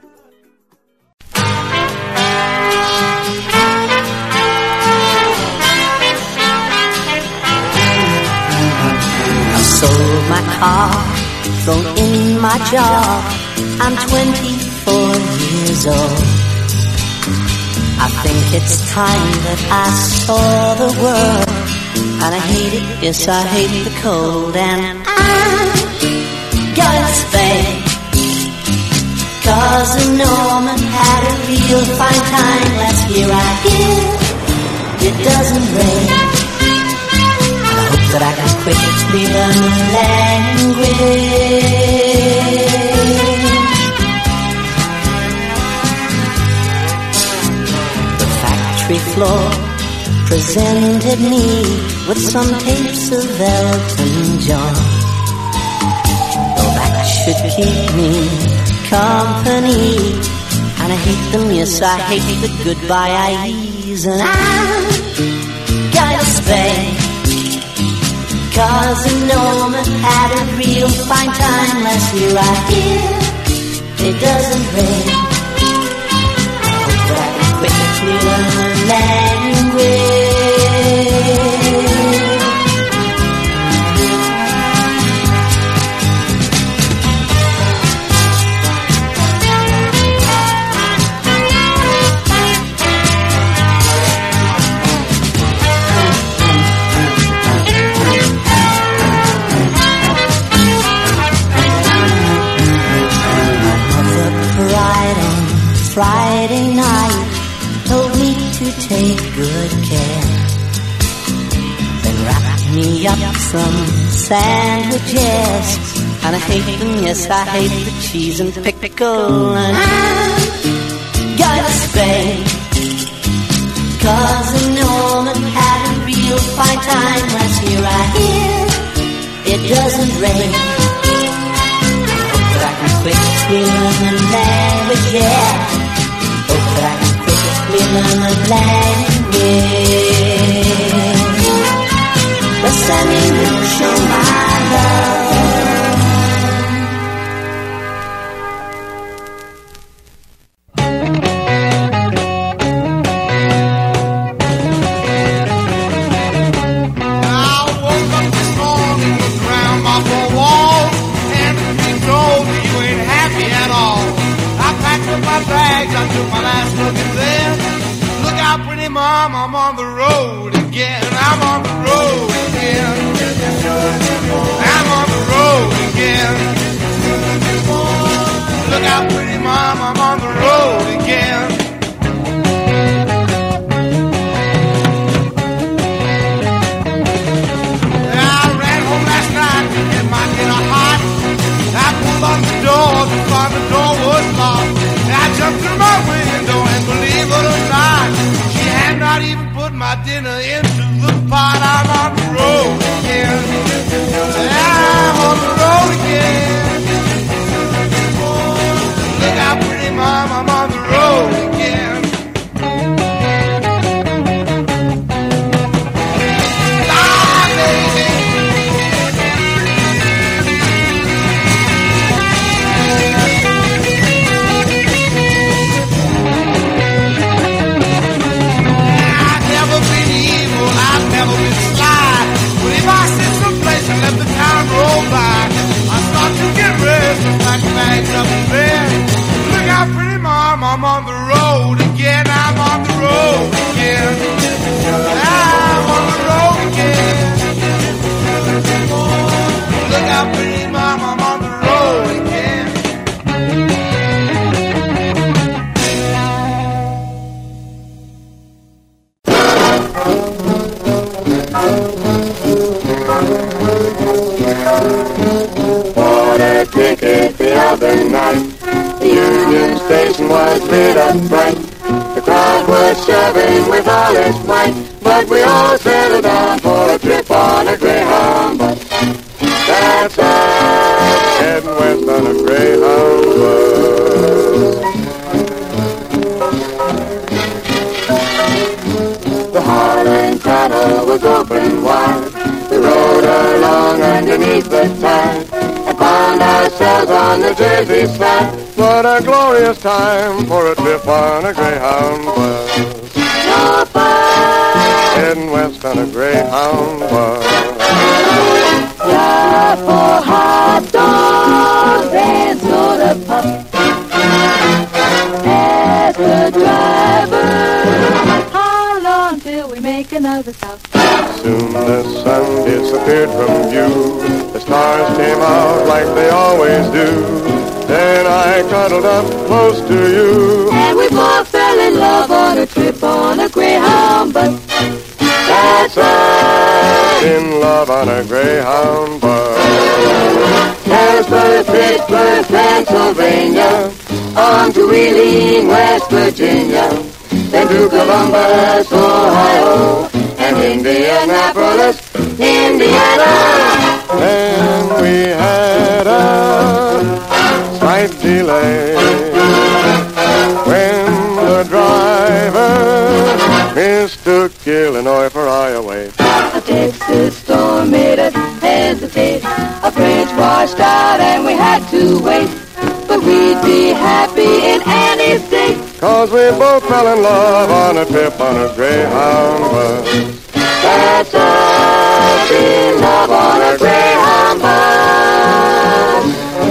I sold my car, thrown in my job. I'm twenty-four years old. I think it's time that I saw the world. And I hate it, yes I hate the cold. And I gotta stay, 'cause a Norman had a real fine time last year. I hear it doesn't rain. I hope that I can quickly learn the language. The factory floor presented me with some tapes of Elton John. Though that should keep me company, and I hate them, yes I hate the goodbye-eyes. And I gotta stay, 'cause a Norman had a real fine time last year. I hear it doesn't rain. I hope that I can quickly learn the language. Friday night told me to take good care, then wrapped me up some sandwiches. And I hate them, yes I hate the cheese and pickle. And I gotta stay, 'cause a Norman had a real fine time last year. I hear it doesn't rain. I hope that I can quickly learn the language, yeah. Hope that I can quickly learn the language. But send me to show my love. I woke up this morning, looked around my four walls, and you told me you ain't happy at all. I packed up my bags, I took my last look at them. Look out, pretty mom, I'm on the road again. I'm on the road again. I'm on the road again. Look out, pretty mom, I'm on the road again. I ran home Bought a ticket the other night. The Union Station was lit up bright. The crowd was shoving with all its might, but we all settled down for a trip on a Greyhound bus. That's us, heading west on a Greyhound bus. The Harlan Tunnel was open wide. We rode along underneath the tide and found ourselves on the Jersey side. What a glorious time for a trip on a Greyhound bus. Heading west on a Greyhound bus. Yeah, for hot dogs and soda pop. Ask the driver, how long till we make another stop? Soon the sun disappeared from view. The stars came out like they always do. Then I cuddled up close to you. And we both fell in love on a trip on a Greyhound bus. That's us, in love on a Greyhound bus. Harrisburg, Pittsburgh, Pennsylvania, on to Wheeling, West Virginia, then to Columbus, Ohio, and Indianapolis, Indiana. Then we had a slight delay when the driver mistook Illinois for Iowa. A Texas storm made us hesitate. A French washed out and we had to wait. But we'd be happy in any state. Cause we both fell in love on a trip on a Greyhound bus. That's us, in love on a Greyhound bus.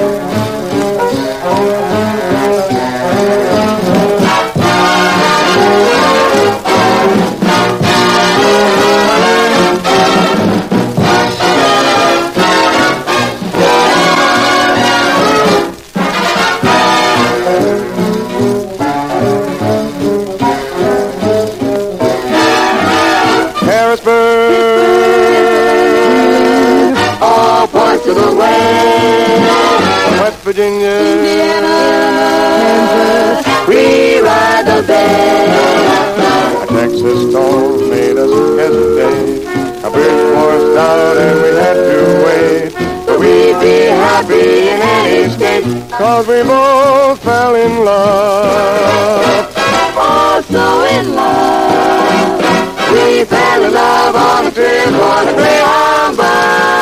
All points of the way. West Virginia, Indiana, Kansas, we ride the bay. A Texas storm made us hesitate. A bridge washed out and we had to wait. But we'd be happy in any state, cause we both fell in love. Oh, so in love. We fell in love on a trip on a Greyhound bus.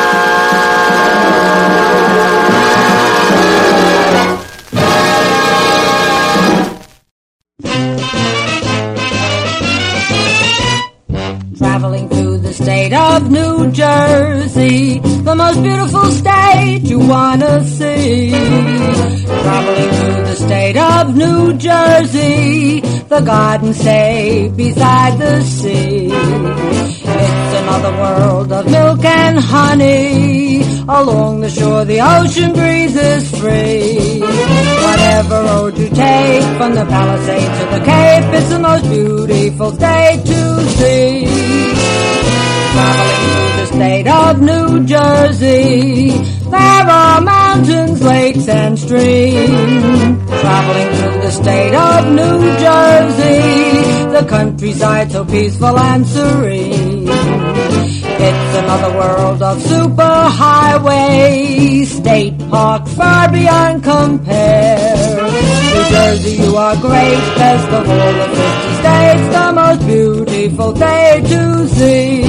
Traveling through the state of New Jersey, the most beautiful state you wanna see. Traveling through the state of New Jersey, the Garden State beside the sea. It's another world of milk and honey. Along the shore the ocean breeze is free. Whatever road you take, from the Palisades to the Cape, it's the most beautiful state to see. Traveling through the state of New Jersey, there are mountains, lakes, and streams. Traveling through the state of New Jersey, the countryside so peaceful and serene. It's another world of superhighways, state parks far beyond compare. New Jersey, you are great, best of all the fifty states, the most beautiful day to see.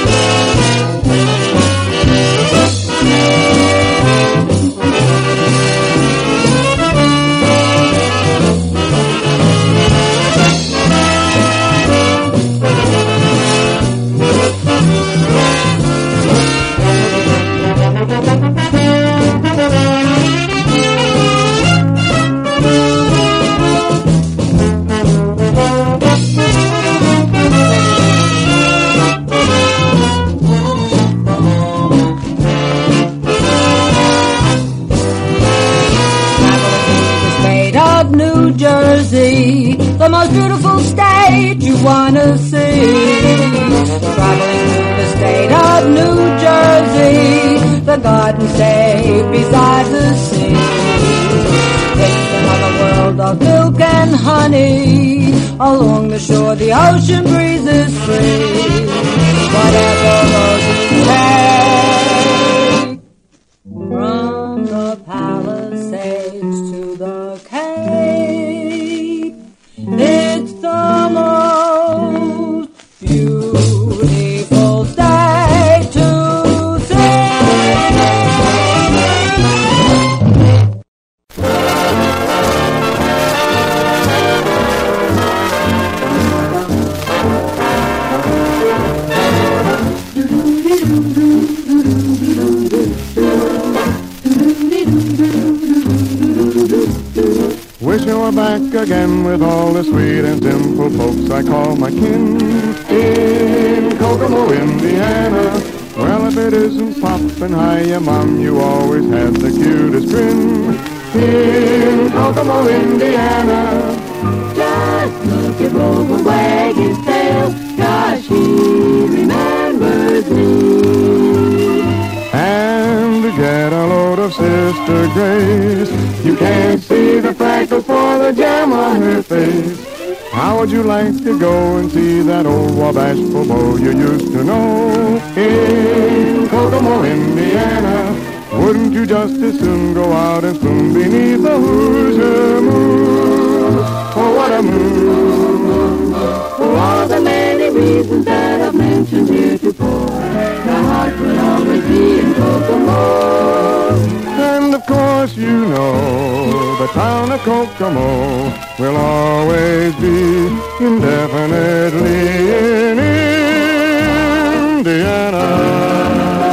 The most beautiful state you wanna see. Traveling through the state of New Jersey, the garden safe beside the sea. It's another world of milk and honey. Along the shore the ocean breeze is free. Whatever road you take, from the Palisades to the Cape, it's the most beautiful day to see. Wish I were back again with all the sweet and simple folks I call my kin. In Kokomo, Indiana. Well, if it isn't Pop and hi, ya Mom, you always had the cutest grin. In Kokomo, Indiana. Just look at Rover wag his tail. Gosh, he remembers me. And to get a load of Sister Grace, you can't see the freckles for the jam on her face. How would you like to go and see that old Wabash Bobo you used to know? In Kokomo, Indiana. Wouldn't you just as soon go out and spoon beneath the Hoosier moon? Oh, what a moon! For all the many reasons that I've mentioned heretofore, my heart will always be in Kokomo. And of course you know the town of Kokomo will always be indefinitely in Indiana.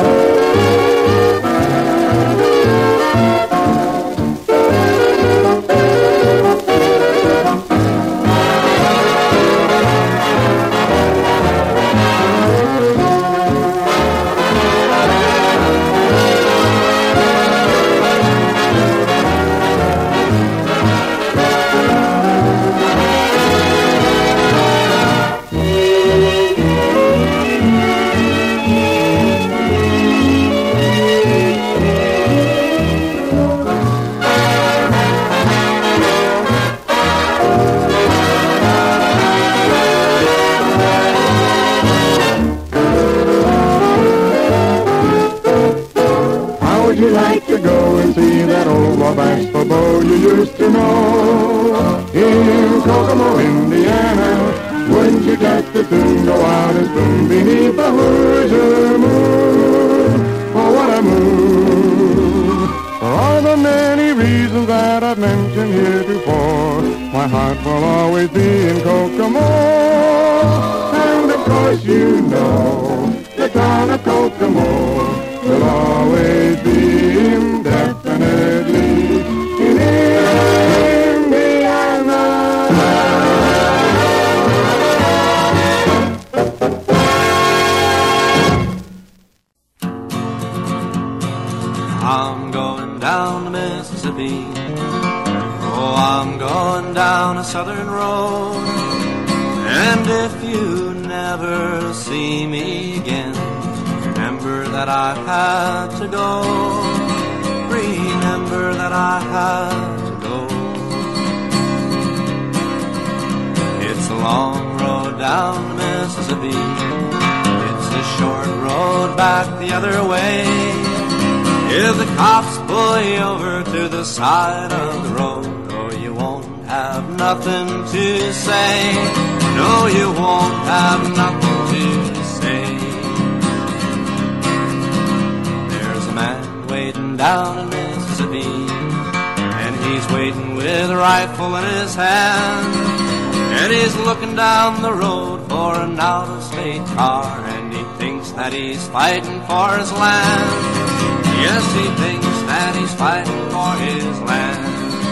Would you like to go and see that old Wabash Bobo you used to know? In Kokomo, Indiana. Wouldn't you just as soon go out and spoon beneath the Hoosier moon? Oh, what a moon! For all the many reasons that I've mentioned heretofore, my heart will always be in Kokomo. And of course you know the town of Kokomo will always be indefinitely in Indiana. I'm going down the Mississippi. Oh, I'm going down a southern road. And if you never see me again, remember that I had to go. Remember that I had to go. It's a long road down the Mississippi. It's a short road back the other way. If the cops pull you over to the side of the road, oh, you won't have nothing to say. No, you won't have nothing to say. Down in Mississippi, and he's waiting with a rifle in his hand, and he's looking down the road for an out-of-state car, and he thinks that he's fighting for his land. Yes, he thinks that he's fighting for his land.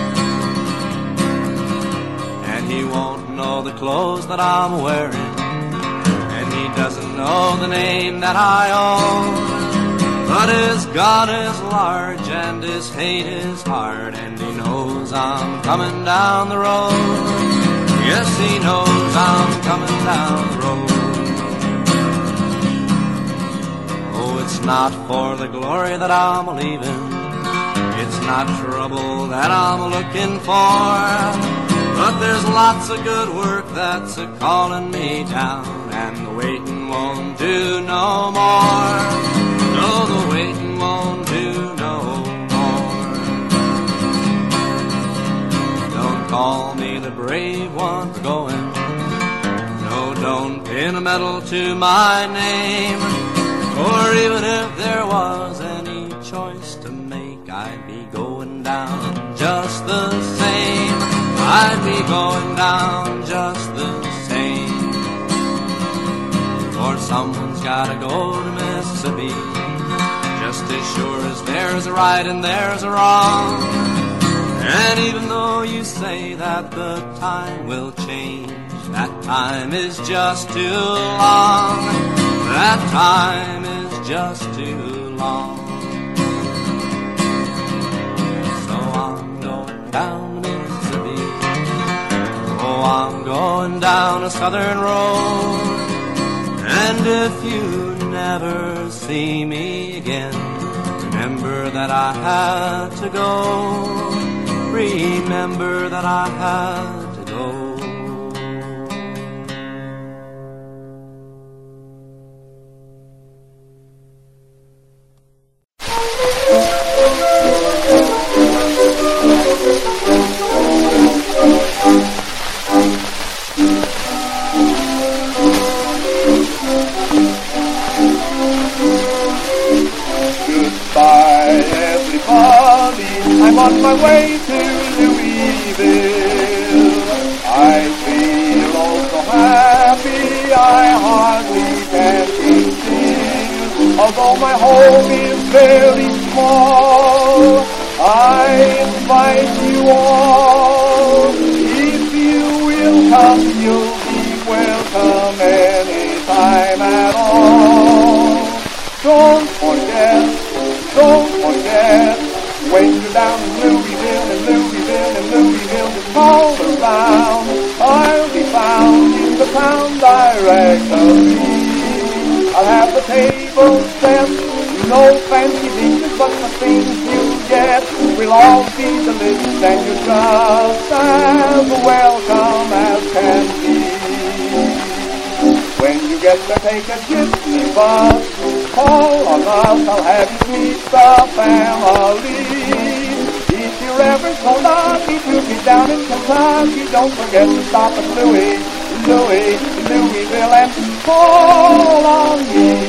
And he won't know the clothes that I'm wearing, and he doesn't know the name that I own. But his gun is large and his hate is hard, and he knows I'm coming down the road. Yes, he knows I'm coming down the road. Oh, it's It's not for the glory that I'm leaving. It's not trouble that I'm looking for. But there's lots of good work that's a calling me down, and the waiting won't do no more. No, the waiting won't do no more. Don't call me the brave one for going. No, don't pin a medal to my name. Or even if there was any choice to make, I'd be going down just the same. I'd be going down just the same. For someone's gotta go to Mississippi, just as sure as there's a right and there's a wrong. And even though you say that the time will change, that time is just too long. That time is just too long. So I'm going down I'm going down a southern road. And if you never see me again, remember that I had to go. Remember that I had to go. I'm on my way to Louisville. I feel oh so happy I hardly can conceal. Although my home is very small, I invite you all. If you will come, you'll be welcome anytime at all. Don't forget, don't forget, when you're down in Louisville, in Louisville, in Louisville, just all around, I'll be found in the town directory. I'll have the table set, no fancy dishes, but the things you get will all be delicious, and you're just as welcome as can be. When you get there, take a gypsy bus, call on us, I'll have you meet the family. If you're ever so lucky to be down in Kentucky, don't forget to stop at Louis, Louis, Louisville and call on me.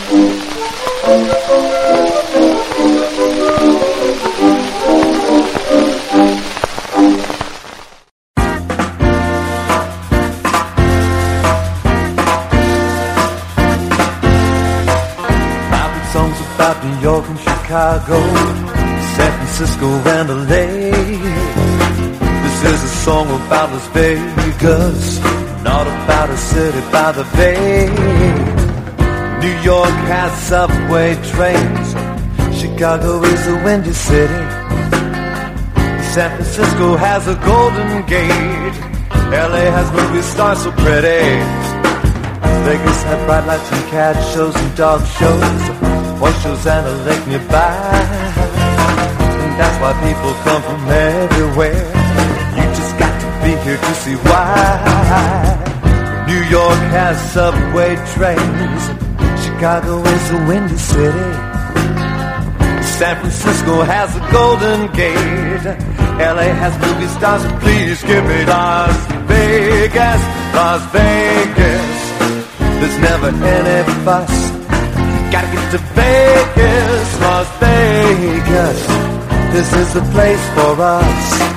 New York and Chicago, San Francisco and L A. This is a song about Las Vegas, not about a city by the bay. New York has subway trains, Chicago is a windy city. San Francisco has a Golden Gate, L A has movie stars so pretty. Vegas had bright lights and cat shows and dog shows, horse shows and a lake nearby. And that's why people come from everywhere. You just got to be here to see why. New York has subway trains, Chicago is a windy city. San Francisco has a Golden Gate, L A has movie stars, so please give me Las Vegas, Las Vegas. There's never any fuss, gotta get to Vegas, Las Vegas. This is the place for us.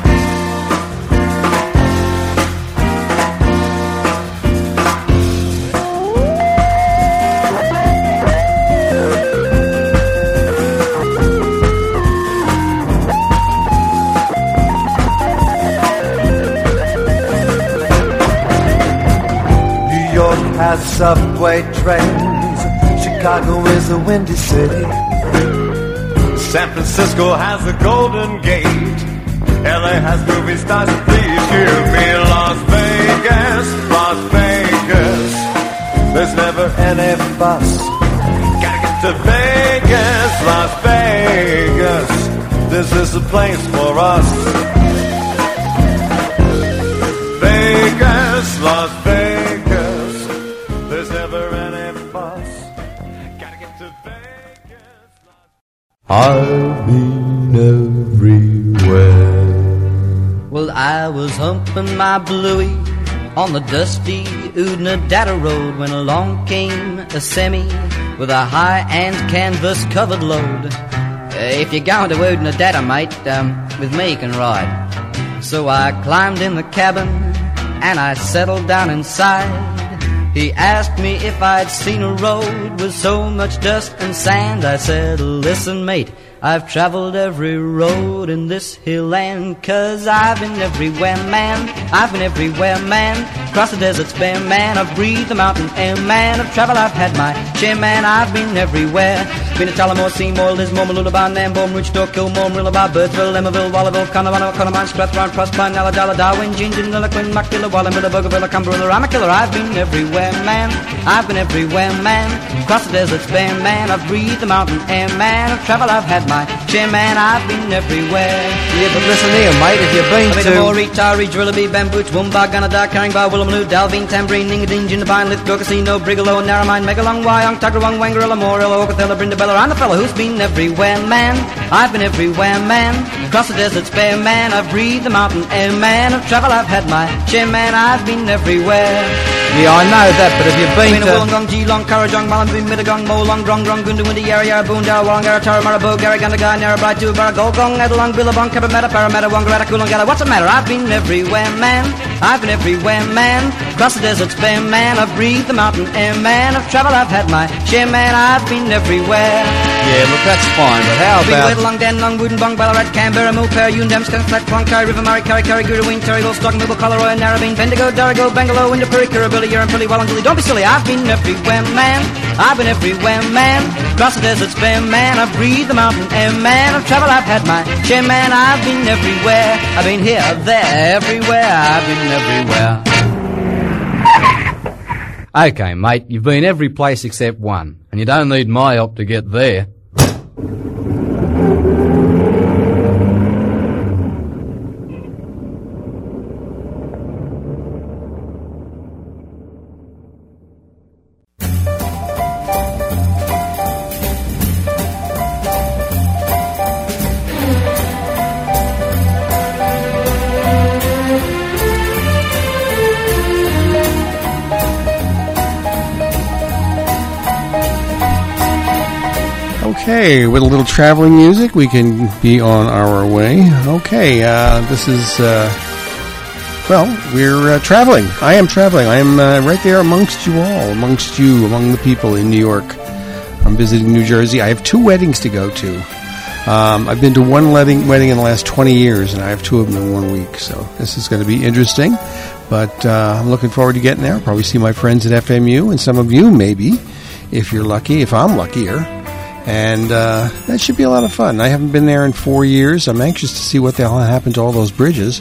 New York has subway trains, Chicago is a windy city. San Francisco has a Golden Gate, L A has movie stars, please give me Las Vegas, Las Vegas. There's never any fuss, gotta get to Vegas. Vegas, Las Vegas, this is the place for us. Vegas, Las Vegas, there's never any fuss. Gotta get to Vegas. I've been everywhere. Well, I was humping my bluey on the dusty Oodnadatta road when along came a semi with a high-end canvas-covered load. Uh, if you're going to Oodnadatta, mate, um, with me you can ride. So I climbed in the cabin and I settled down inside. He asked me if I'd seen a road with so much dust and sand. I said, listen, mate, I've traveled every road in this hill land, 'cause I've been everywhere, man. I've been everywhere, man. Across the deserts bare, man. I've breathed the mountain air, man. I've traveled, I've had my share, man. I've been everywhere. Been to Tullamore, Seymour, Lismore, Mooloolaba, Nambour, Roochdore, Kilmore, Marillaba, Birdsville, Emmaville, Wallaville, Conowano, Conowine, Strathron, Proserpine, Alladala, Darwin, Gingin, Lilliquin, Muckilla, Wallamilla, Bougainville, Cumberland, I'm a killer. I've been everywhere, man. I've been everywhere, man. Across the deserts bare, man. I've breathed the mountain air, man. I've traveled, I've had my share, man. I've been everywhere. Yeah, but listen here, mate, if you've been I've to... been to Moree, Taree, Drillaby, Bambooch, Woombar, Gunnedah, Caringbah, Willamoo, Dalveen, Tambourine, Ningadeen, Jindabyne, Lithgow, Casino, Brigalow, Narromine, Megalong, Wyong, Tuggerawong, Wangarilla, Morilla, Ocothella, Brindabella. I'm the fella who's been everywhere, man. I've been everywhere, man. Across the deserts bare, man. I've breathed the mountain air, man. I've travelled, I've had my share, man. I've been everywhere. Yeah, I know that, but if you've been I've been to... to Wollongong, Geelong, Currajong, Mullumbimby, Mittagong, Molong, Grong, Grong, Goondiwindi, Yarra, Yarra, Boondara, Wollongara, Tara, Marabou, Garra, Gundagai, Narrabri, Dubara, Golgong, Adelong, Billabong, Cabramatta, Parramatta, Wangaratta, Coolangatta. What's the matter? I've been everywhere, man. I've been everywhere, man. Across the deserts bare, man. I've breathed the mountain air, man. I've travelled, I've had my share, man. I've been everywhere. Yeah, look, that's fine, but how Big about... Wet, Long, Dandenong, Woodenbong, Ballarat, Canberra, Moolpare, Yundam, Skunk, Flat, Clonkai, River Murray, Curry, Curry, Gooroween, Terrigal, Stock, Millbrook, Collaroy, Narrabeen, Bendigo, Darrigo, Bangalore, Winderpuri, Kirribilli, Urunpilly, Wallangelly. Don't be silly, I've been everywhere, man. I've been everywhere, man. Across the deserts bare, man. I've breathed the mountain air, man. I've travelled, I've had my share, man. I've been everywhere. I've been here, there, everywhere. I've been everywhere. Okay, mate, you've been every place except one, and you don't need my help to get there. Okay, with a little traveling music, we can be on our way. Okay, uh, this is, uh, well, we're uh, traveling. I am traveling. I am uh, right there amongst you all, amongst you, among the people in New York. I'm visiting New Jersey. I have two weddings to go to. Um, I've been to one wedding, wedding in the last twenty years, and I have two of them in one week, so this is going to be interesting. But uh, I'm looking forward to getting there. I'll probably see my friends at F M U, and some of you, maybe, if you're lucky, if I'm luckier. And uh, that should be a lot of fun. I haven't been there in four years. I'm anxious to see what the hell happened to all those bridges,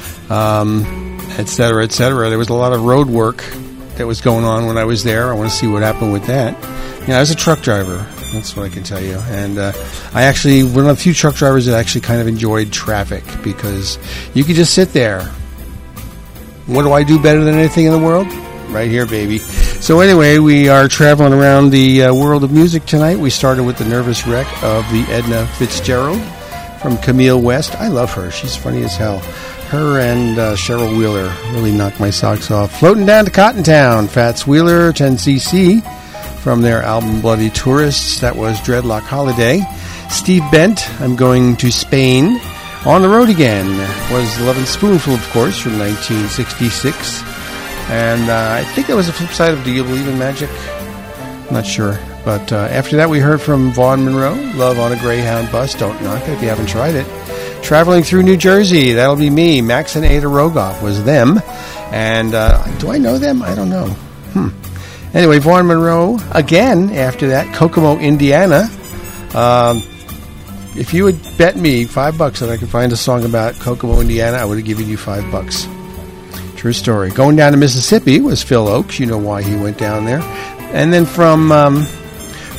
um, et cetera, et cetera. There was a lot of road work that was going on when I was there. I want to see what happened with that. You know, I was a truck driver. That's what I can tell you. And uh, I actually, one of the few truck drivers that actually kind of enjoyed traffic because you could just sit there. What do I do better than anything in the world? Right here, baby. So anyway, we are traveling around the uh, world of music tonight. We started with the Nervous Wreck of the Edna Fitzgerald from Camille West. I love her. She's funny as hell. Her and uh, Cheryl Wheeler really knocked my socks off. Floating Down to Cottontown, Fats Wheeler, ten C C from their album Bloody Tourists. That was Dreadlock Holiday. Steve Bent, I'm Going to Spain. On the Road Again was Love and Spoonful, of course, from nineteen sixty-six. And uh, I think that was the flip side of Do You Believe in Magic? Not sure. But uh, after that, we heard from Vaughn Monroe, Love on a Greyhound Bus. Don't knock it if you haven't tried it. Traveling Through New Jersey, that'll be me. Max and Ada Rogoff was them. And uh, do I know them? I don't know. Hmm. Anyway, Vaughn Monroe, again, after that, Kokomo, Indiana. Um, if you would bet me five bucks that I could find a song about Kokomo, Indiana, I would have given you five bucks. True story. Going down to Mississippi was Phil Oakes. You know why he went down there. And then from um,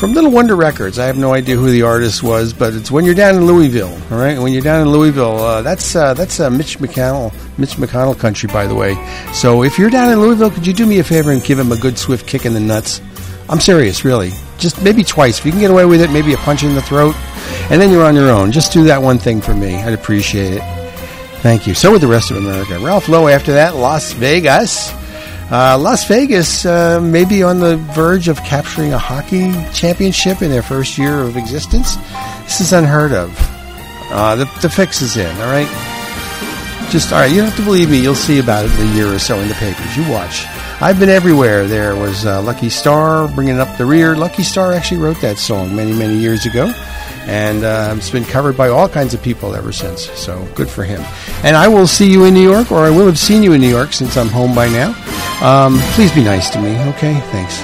from Little Wonder Records. I have no idea who the artist was, but it's When You're Down in Louisville. All right, when you're down in Louisville, uh, that's uh, that's uh, Mitch McConnell, Mitch McConnell country, by the way. So if you're down in Louisville, could you do me a favor and give him a good swift kick in the nuts? I'm serious, really. Just maybe twice. If you can get away with it, maybe a punch in the throat, and then you're on your own. Just do that one thing for me. I'd appreciate it. Thank you. So would the rest of America. Ralph Lowe after that, Las Vegas. Uh, Las Vegas uh, may be on the verge of capturing a hockey championship in their first year of existence. This is unheard of. Uh, the, the fix is in, all right? Just, all right, you don't have to believe me. You'll see about it in a year or so in the papers. You watch. I've been everywhere. There was uh, Lucky Star bringing up the rear. Lucky Star actually wrote that song many, many years ago. And uh, it's been covered by all kinds of people ever since. So good for him. And I will see you in New York, or I will have seen you in New York since I'm home by now. Um, please be nice to me, okay? Thanks.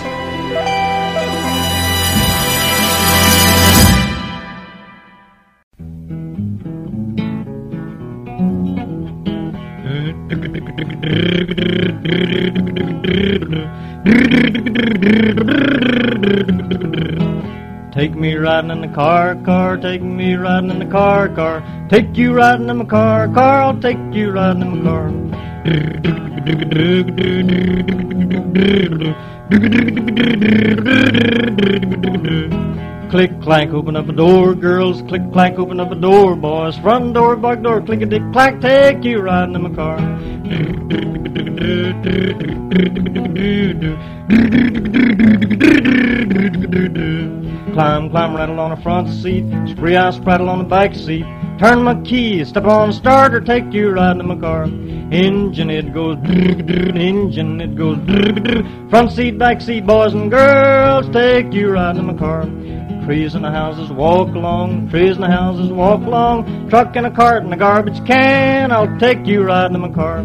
Take me riding in the car, car, take me riding in the car, car. Take you riding in my car, car, I'll take you riding in my car. Click, clank, open up a door, girls. Click, clank, open up a door, boys. Front door, back door, click-a-dick, clack, take you riding in my car. Climb, climb, rattle on the front seat. Spree, I spraddle on the back seat. Turn my key, step on starter, take you riding in my car. Engine, it goes, engine, it goes, front seat, back seat, boys and girls, take you riding in my car. Trees in the houses walk along, trees in the houses walk along. Truck and a cart and a garbage can, I'll take you riding in my car.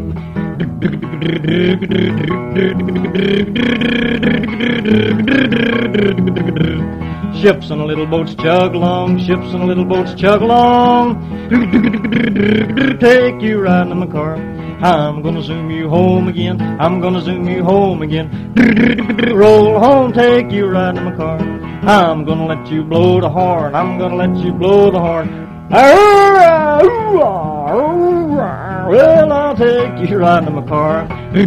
Ships and little boats chug along, ships and little boats chug along. Take you riding in my car. I'm gonna zoom you home again, I'm gonna zoom you home again. Roll home, take you riding in my car. I'm gonna let you blow the horn, I'm gonna let you blow the horn. Well, I'll take you riding in my car.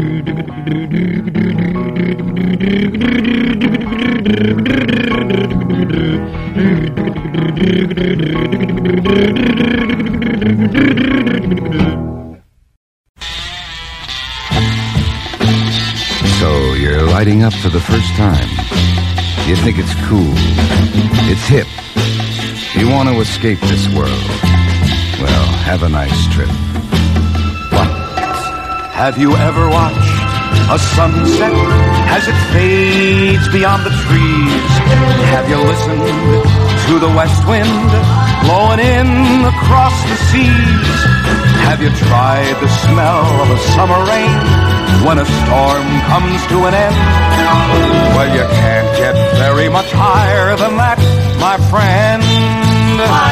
So you're lighting up for the first time. You think it's cool. It's hip. You want to escape this world. Well, have a nice trip. But have you ever watched a sunset as it fades beyond the trees? Have you listened to the west wind blowing in across the seas? Have you tried the smell of a summer rain when a storm comes to an end? Well, you can't get very much higher than that, my friend. My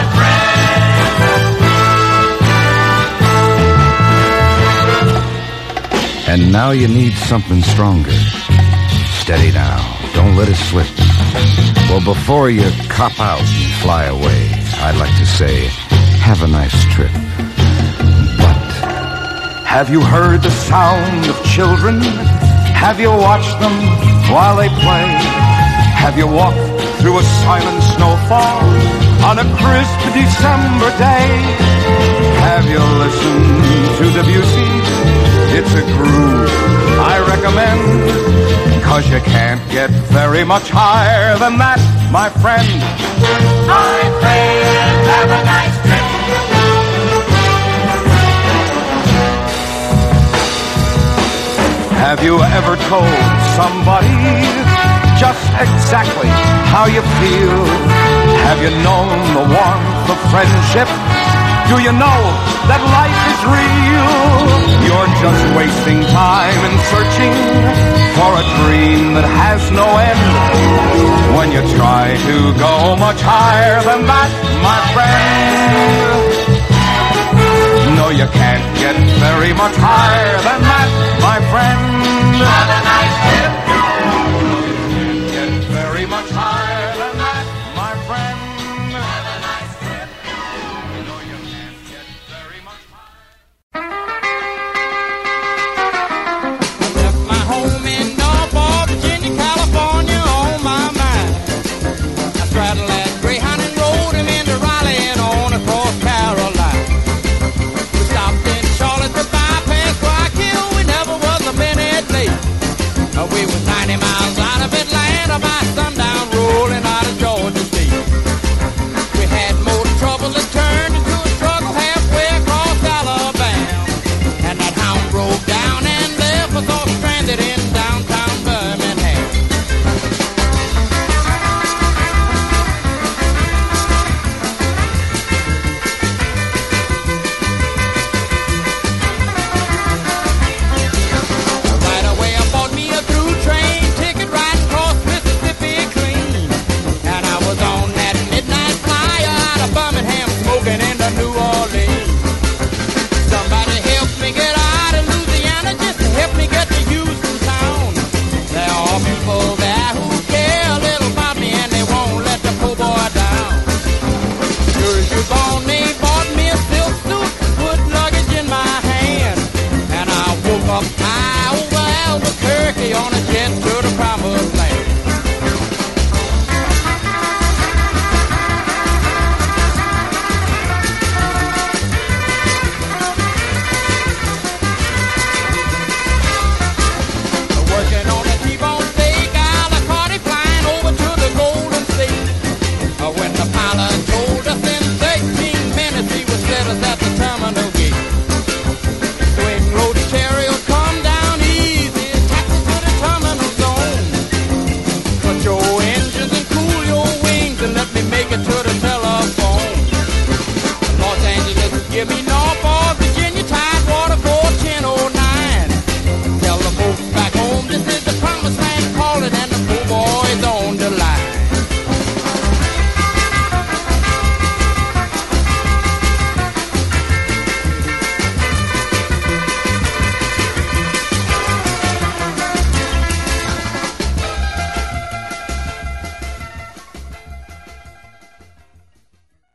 friend. And now you need something stronger. Steady now. Don't let it slip. Well, before you cop out and fly away, I'd like to say, have a nice trip. Have you heard the sound of children? Have you watched them while they play? Have you walked through a silent snowfall on a crisp December day? Have you listened to Debussy? It's a groove I recommend, 'cause you can't get very much higher than that, my friend. My friend, have a nice trip. Have you ever told somebody just exactly how you feel? Have you known the warmth of friendship? Do you know that life is real? You're just wasting time in searching for a dream that has no end, when you try to go much higher than that, my friend. No, you can't get very much higher than that, my friend. Have a nice trip. You can't get very much higher than that. Mister Bonnie bought me a silk suit, put luggage in my hand, and I woke up high over Albuquerque on